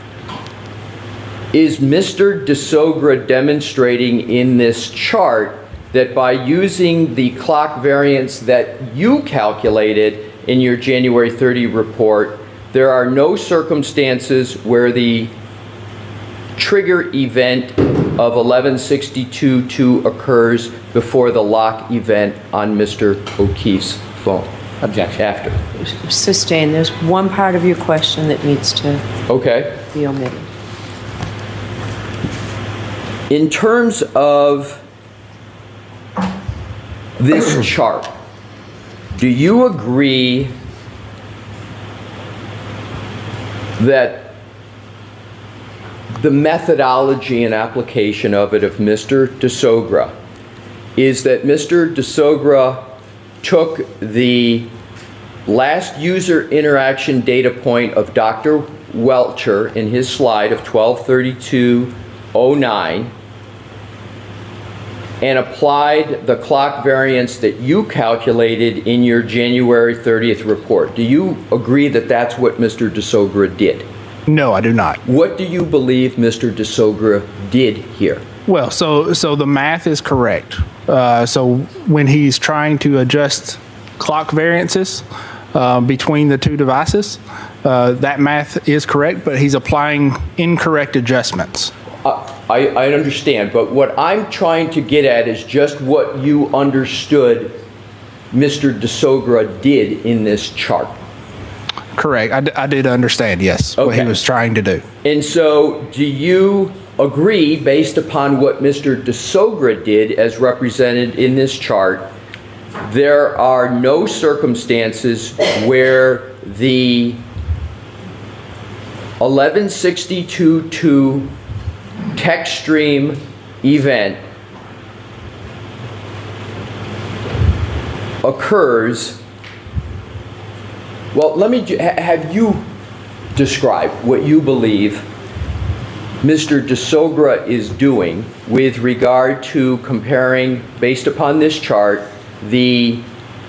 is Mr. DeSogra demonstrating in this chart that by using the clock variance that you calculated in your January 30 report, there are no circumstances where the trigger event of 11:62:2 occurs before the lock event on Mr. O'Keefe's phone? Objection. After. Sustained. There's one part of your question that needs to be omitted. In terms of this chart, do you agree that the methodology and application of it of Mr. DeSogra is that Mr. DeSogra took the last user interaction data point of Dr. Welcher in his slide of 12:32:09 and applied the clock variance that you calculated in your January 30th report? Do you agree that that's what Mr. DeSogra did? No, I do not. What do you believe Mr. DeSogra did here? Well, so the math is correct. So when he's trying to adjust clock variances between the two devices, that math is correct, but he's applying incorrect adjustments. I understand, but what I'm trying to get at is just what you understood Mr. DeSogra did in this chart. Correct. I did understand, yes, what he was trying to do. And so do you agree, based upon what Mr. DeSogra did as represented in this chart, there are no circumstances where the 11:62:2 text stream event occurs? Well, let me have you describe what you believe Mr. DeSogra is doing with regard to comparing, based upon this chart, the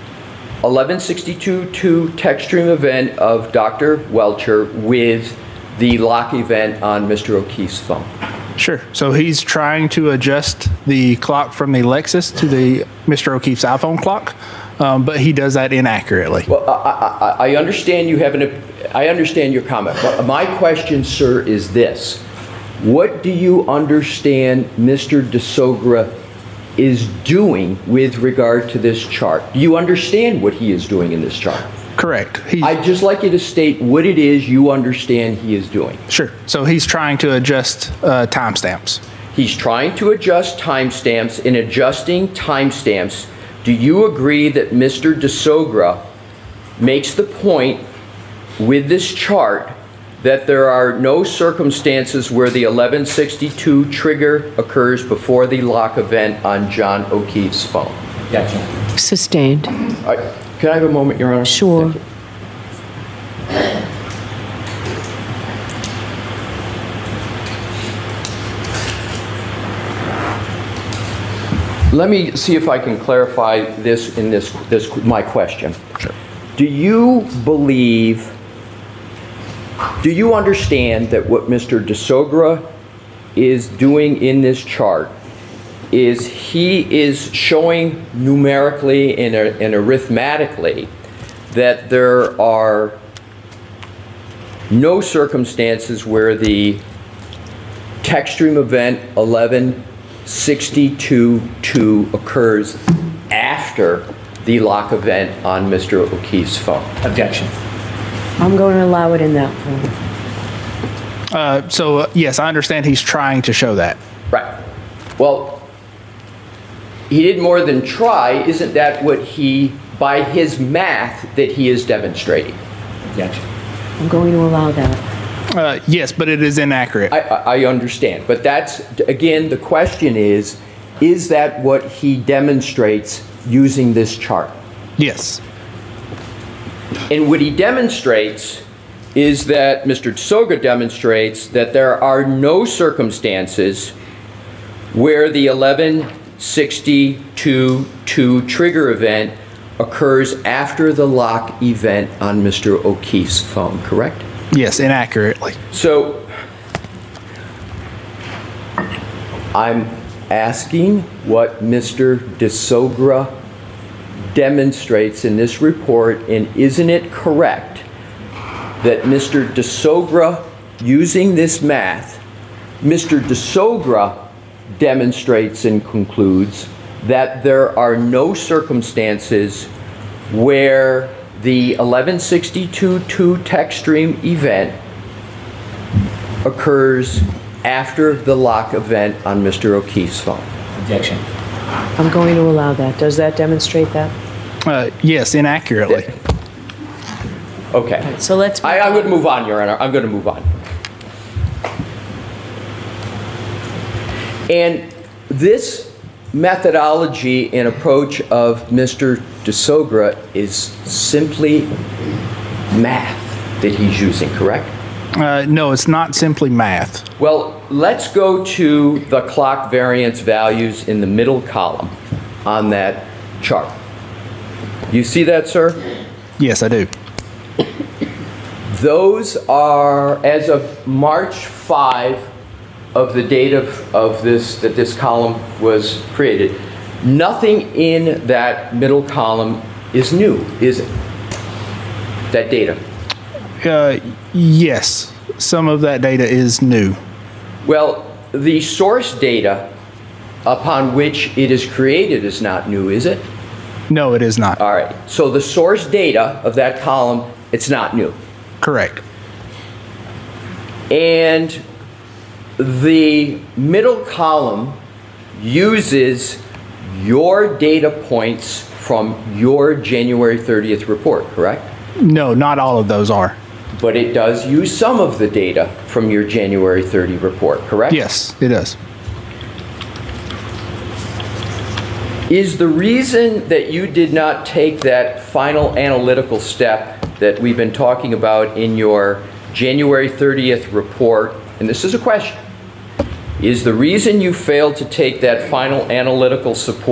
1162-2 text stream event of Dr. Welcher with the lock event on Mr. O'Keefe's phone. Sure. So he's trying to adjust the clock from the Lexus to the Mr. O'Keefe's iPhone clock, but he does that inaccurately. Well, I understand you have I understand your comment, but my question, sir, is this. What do you understand Mr. DeSogra is doing with regard to this chart? Do you understand what he is doing in this chart? Correct. I'd just like you to state what it is you understand he is doing. Sure. So he's trying to adjust timestamps. He's trying to adjust timestamps. In adjusting timestamps, do you agree that Mr. DeSogra makes the point with this chart that there are no circumstances where the 1162 trigger occurs before the lock event on John O'Keefe's phone? Gotcha. Sustained. All right. Can I have a moment, Your Honor? Sure. Let me see if I can clarify this in this my question. Sure. Do you understand that what Mr. DeSogra is doing in this chart is he is showing numerically and arithmetically that there are no circumstances where the text stream event 1162-2 occurs after the lock event on Mr. O'Keefe's phone? Objection. I'm going to allow it in that form. Yes, I understand he's trying to show that. Right. Well, he did more than try. Isn't that what he, by his math, that he is demonstrating? Objection. I'm going to allow that. Yes, but it is inaccurate. I understand. But that's, again, the question is that what he demonstrates using this chart? Yes. And what he demonstrates is that Mr. DeSogra demonstrates that there are no circumstances where the 1162-2 trigger event occurs after the lock event on Mr. O'Keefe's phone, correct? Yes, inaccurately. So I'm asking what Mr. DeSogra demonstrates in this report, and isn't it correct that Mr. DeSogra, using this math, Mr. DeSogra demonstrates and concludes that there are no circumstances where the 1162-2 text stream event occurs after the lock event on Mr. O'Keefe's phone? Objection. I'm going to allow that. Does that demonstrate that? Yes, inaccurately. Okay. Right, so let's. I'm going to move on, Your Honor. I'm going to move on. And this methodology and approach of Mr. DeSogra is simply math that he's using, correct? No, it's not simply math. Well, let's go to the clock variance values in the middle column on that chart. You see that, sir? Yes, I do. Those are, as of March 5 of the date of this column was created, nothing in that middle column is new, is it? That data? Yes, some of that data is new. Well, the source data upon which it is created is not new, is it? No, it is not. All right. So the source data of that column, it's not new. Correct. And the middle column uses your data points from your January 30th report, correct? No, not all of those are. But it does use some of the data from your January 30 report, correct? Yes, it does. Is the reason that you did not take that final analytical step that we've been talking about in your January 30th report, and this is a question, Is the reason you failed to take that final analytical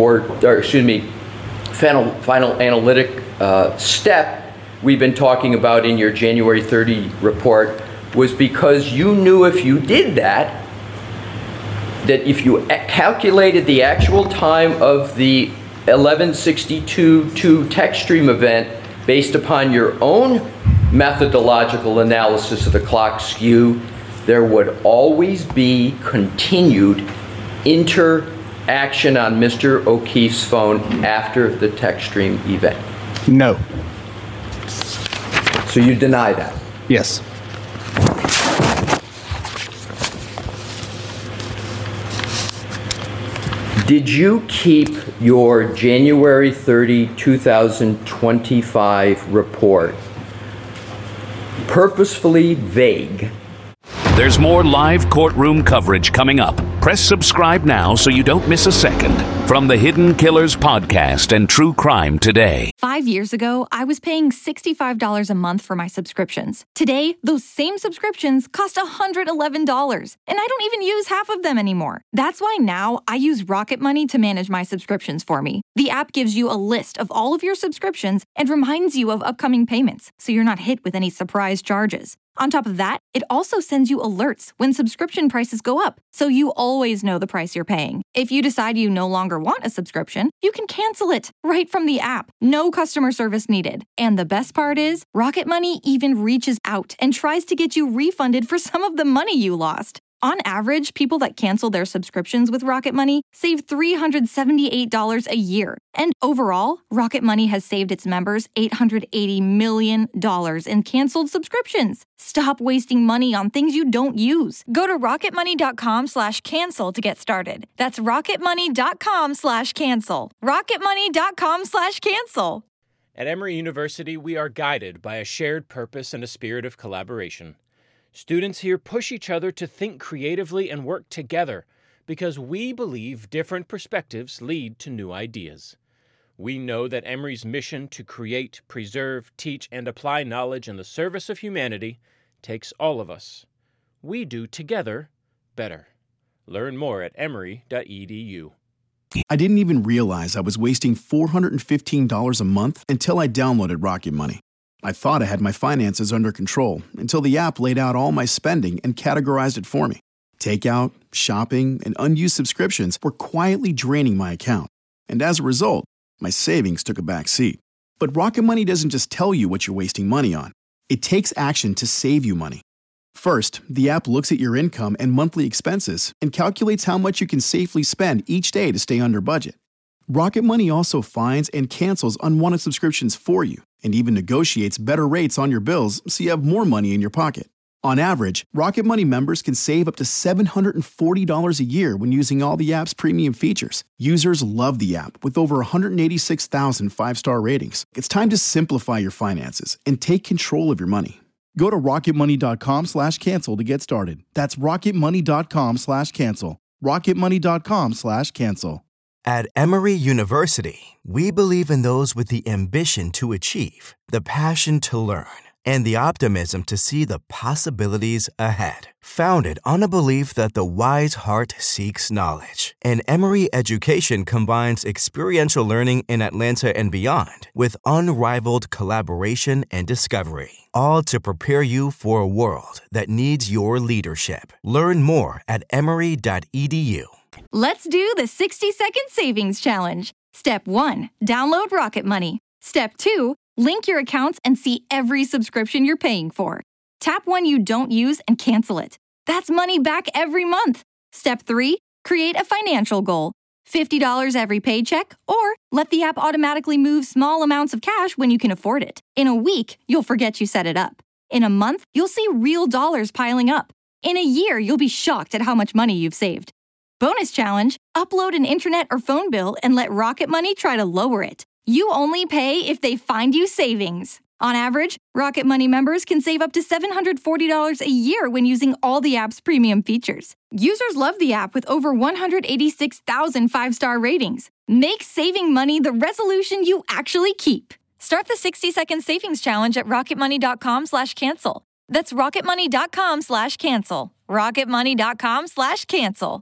final analytic step we've been talking about in your January 30 report was because you knew if you did that if you calculated the actual time of the 11/62/2 text stream event based upon your own methodological analysis of the clock skew, there would always be continued interaction on Mr. O'Keefe's phone after the text stream event. No. So you deny that? Yes. Did you keep your January 30, 2025 report purposefully vague? There's more live courtroom coverage coming up. Press subscribe now so you don't miss a second. From the Hidden Killers podcast and True Crime Today. 5 years ago, I was paying $65 a month for my subscriptions. Today, those same subscriptions cost $111, and I don't even use half of them anymore. That's why now I use Rocket Money to manage my subscriptions for me. The app gives you a list of all of your subscriptions and reminds you of upcoming payments, so you're not hit with any surprise charges. On top of that, it also sends you alerts when subscription prices go up, so you always know the price you're paying. If you decide you no longer want a subscription, you can cancel it right from the app. No customer service needed. And the best part is, Rocket Money even reaches out and tries to get you refunded for some of the money you lost. On average, people that cancel their subscriptions with Rocket Money save $378 a year. And overall, Rocket Money has saved its members $880 million in canceled subscriptions. Stop wasting money on things you don't use. Go to rocketmoney.com/cancel to get started. That's rocketmoney.com/cancel. rocketmoney.com/cancel. At Emory University, we are guided by a shared purpose and a spirit of collaboration. Students here push each other to think creatively and work together because we believe different perspectives lead to new ideas. We know that Emory's mission to create, preserve, teach, and apply knowledge in the service of humanity takes all of us. We do together better. Learn more at emory.edu. I didn't even realize I was wasting $415 a month until I downloaded Rocket Money. I thought I had my finances under control until the app laid out all my spending and categorized it for me. Takeout, shopping, and unused subscriptions were quietly draining my account. And as a result, my savings took a back seat. But Rocket Money doesn't just tell you what you're wasting money on. It takes action to save you money. First, the app looks at your income and monthly expenses and calculates how much you can safely spend each day to stay under budget. Rocket Money also finds and cancels unwanted subscriptions for you and even negotiates better rates on your bills so you have more money in your pocket. On average, Rocket Money members can save up to $740 a year when using all the app's premium features. Users love the app with over 186,000 five-star ratings. It's time to simplify your finances and take control of your money. Go to rocketmoney.com/cancel to get started. That's rocketmoney.com/cancel. rocketmoney.com/cancel. At Emory University, we believe in those with the ambition to achieve, the passion to learn, and the optimism to see the possibilities ahead. Founded on a belief that the wise heart seeks knowledge, and Emory education combines experiential learning in Atlanta and beyond with unrivaled collaboration and discovery, all to prepare you for a world that needs your leadership. Learn more at emory.edu. Let's do the 60-second savings challenge. Step 1, download Rocket Money. Step 2, link your accounts and see every subscription you're paying for. Tap one you don't use and cancel it. That's money back every month. Step 3, create a financial goal. $50 every paycheck, or let the app automatically move small amounts of cash when you can afford it. In a week, you'll forget you set it up. In a month, you'll see real dollars piling up. In a year, you'll be shocked at how much money you've saved. Bonus challenge, upload an internet or phone bill and let Rocket Money try to lower it. You only pay if they find you savings. On average, Rocket Money members can save up to $740 a year when using all the app's premium features. Users love the app with over 186,000 five-star ratings. Make saving money the resolution you actually keep. Start the 60-second savings challenge at rocketmoney.com/cancel. That's rocketmoney.com/cancel. rocketmoney.com/cancel.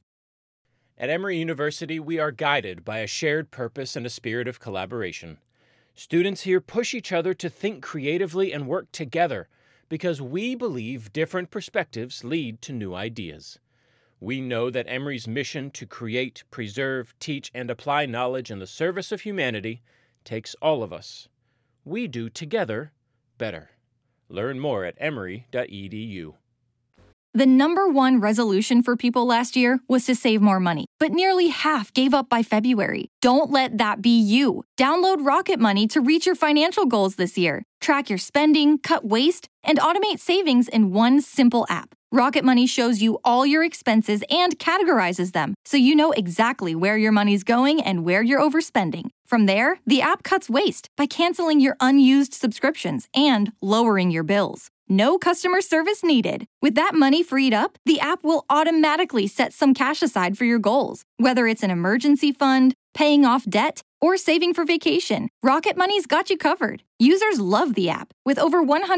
At Emory University, we are guided by a shared purpose and a spirit of collaboration. Students here push each other to think creatively and work together because we believe different perspectives lead to new ideas. We know that Emory's mission to create, preserve, teach, and apply knowledge in the service of humanity takes all of us. We do together better. Learn more at emory.edu. The number one resolution for people last year was to save more money, but nearly half gave up by February. Don't let that be you. Download Rocket Money to reach your financial goals this year. Track your spending, cut waste, and automate savings in one simple app. Rocket Money shows you all your expenses and categorizes them, so you know exactly where your money's going and where you're overspending. From there, the app cuts waste by canceling your unused subscriptions and lowering your bills. No customer service needed. With that money freed up, the app will automatically set some cash aside for your goals. Whether it's an emergency fund, paying off debt, or saving for vacation, Rocket Money's got you covered. Users love the app, with over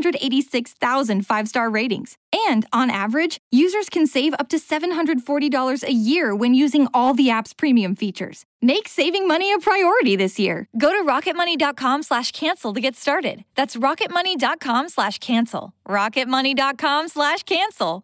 186,000 five-star ratings. And on average, users can save up to $740 a year when using all the app's premium features. Make saving money a priority this year. Go to rocketmoney.com/cancel to get started. That's rocketmoney.com/cancel. rocketmoney.com/cancel.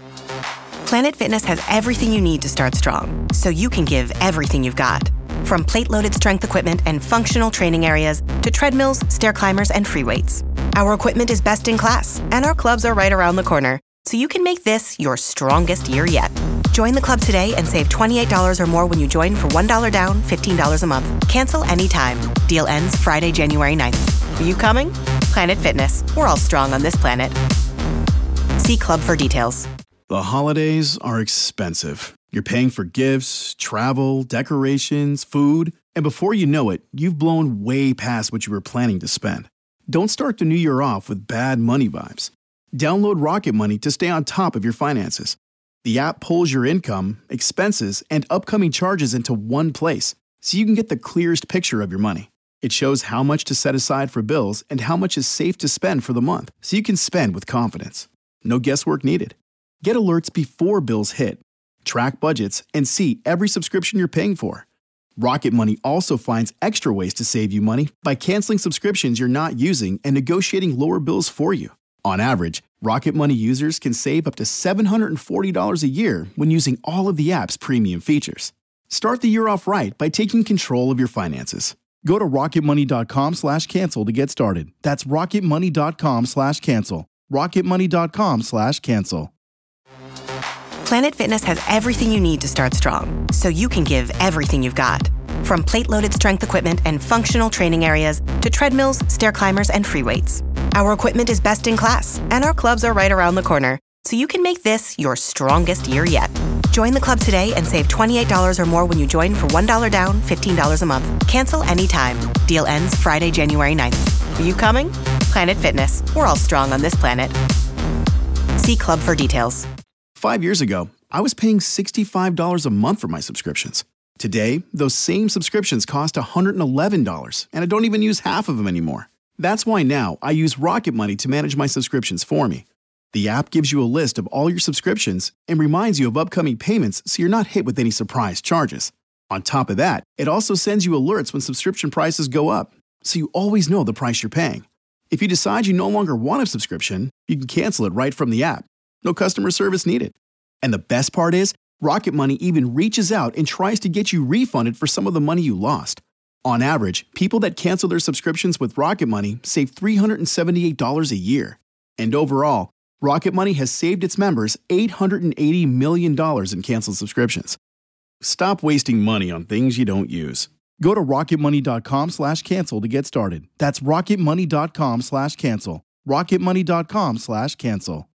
Planet Fitness has everything you need to start strong, so you can give everything you've got. From plate-loaded strength equipment and functional training areas to treadmills, stair climbers, and free weights. Our equipment is best in class, and our clubs are right around the corner, so you can make this your strongest year yet. Join the club today and save $28 or more when you join for $1 down, $15 a month. Cancel anytime. Deal ends Friday, January 9th. Are you coming? Planet Fitness. We're all strong on this planet. See club for details. The holidays are expensive. You're paying for gifts, travel, decorations, food, and before you know it, you've blown way past what you were planning to spend. Don't start the new year off with bad money vibes. Download Rocket Money to stay on top of your finances. The app pulls your income, expenses, and upcoming charges into one place, so you can get the clearest picture of your money. It shows how much to set aside for bills and how much is safe to spend for the month, so you can spend with confidence. No guesswork needed. Get alerts before bills hit. Track budgets, and see every subscription you're paying for. Rocket Money also finds extra ways to save you money by canceling subscriptions you're not using and negotiating lower bills for you. On average, Rocket Money users can save up to $740 a year when using all of the app's premium features. Start the year off right by taking control of your finances. Go to rocketmoney.com/cancel to get started. That's rocketmoney.com/cancel. rocketmoney.com/cancel. Planet Fitness has everything you need to start strong, so you can give everything you've got. From plate-loaded strength equipment and functional training areas to treadmills, stair climbers, and free weights. Our equipment is best in class, and our clubs are right around the corner, so you can make this your strongest year yet. Join the club today and save $28 or more when you join for $1 down, $15 a month. Cancel anytime. Deal ends Friday, January 9th. Are you coming? Planet Fitness. We're all strong on this planet. See club for details. 5 years ago, I was paying $65 a month for my subscriptions. Today, those same subscriptions cost $111, and I don't even use half of them anymore. That's why now I use Rocket Money to manage my subscriptions for me. The app gives you a list of all your subscriptions and reminds you of upcoming payments so you're not hit with any surprise charges. On top of that, it also sends you alerts when subscription prices go up, so you always know the price you're paying. If you decide you no longer want a subscription, you can cancel it right from the app. No customer service needed. And the best part is, Rocket Money even reaches out and tries to get you refunded for some of the money you lost. On average, people that cancel their subscriptions with Rocket Money save $378 a year. And overall, Rocket Money has saved its members $880 million in canceled subscriptions. Stop wasting money on things you don't use. Go to rocketmoney.com/cancel to get started. That's rocketmoney.com/cancel. rocketmoney.com/cancel.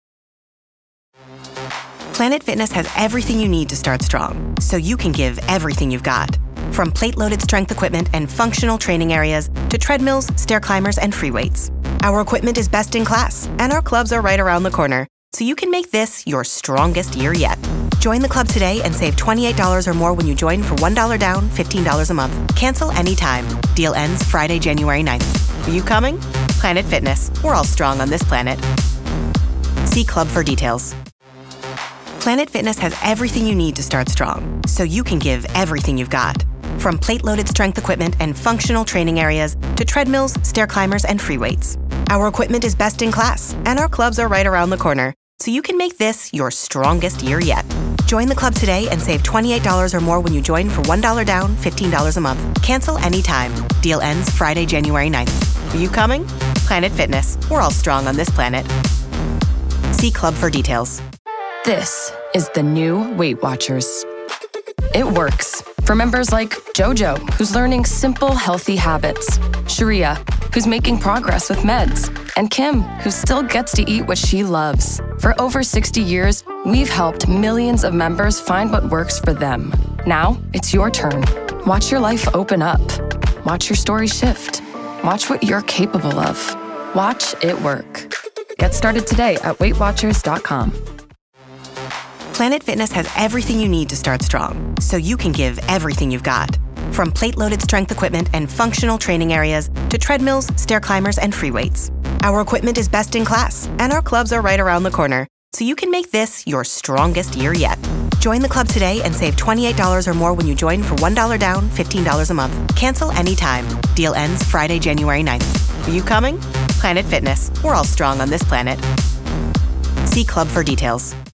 Planet Fitness has everything you need to start strong, so you can give everything you've got. From plate-loaded strength equipment and functional training areas to treadmills, stair climbers, and free weights. Our equipment is best in class, and our clubs are right around the corner, so you can make this your strongest year yet. Join the club today and save $28 or more when you join for $1 down, $15 a month. Cancel anytime. Deal ends Friday, January 9th. Are you coming? Planet Fitness. We're all strong on this planet. See Club for details. Planet Fitness has everything you need to start strong, so you can give everything you've got. From plate-loaded strength equipment and functional training areas to treadmills, stair climbers, and free weights. Our equipment is best in class, and our clubs are right around the corner, so you can make this your strongest year yet. Join the club today and save $28 or more when you join for $1 down, $15 a month. Cancel anytime. Deal ends Friday, January 9th. Are you coming? Planet Fitness. We're all strong on this planet. See Club for details. This is the new Weight Watchers. It works for members like Jojo, who's learning simple, healthy habits, Sharia, who's making progress with meds, and Kim, who still gets to eat what she loves. For over 60 years, we've helped millions of members find what works for them. Now, it's your turn. Watch your life open up. Watch your story shift. Watch what you're capable of. Watch it work. Get started today at WeightWatchers.com. Planet Fitness has everything you need to start strong, so you can give everything you've got. From plate-loaded strength equipment and functional training areas to treadmills, stair climbers, and free weights. Our equipment is best in class, and our clubs are right around the corner, so you can make this your strongest year yet. Join the club today and save $28 or more when you join for $1 down, $15 a month. Cancel anytime. Deal ends Friday, January 9th. Are you coming? Planet Fitness. We're all strong on this planet. See Club for details.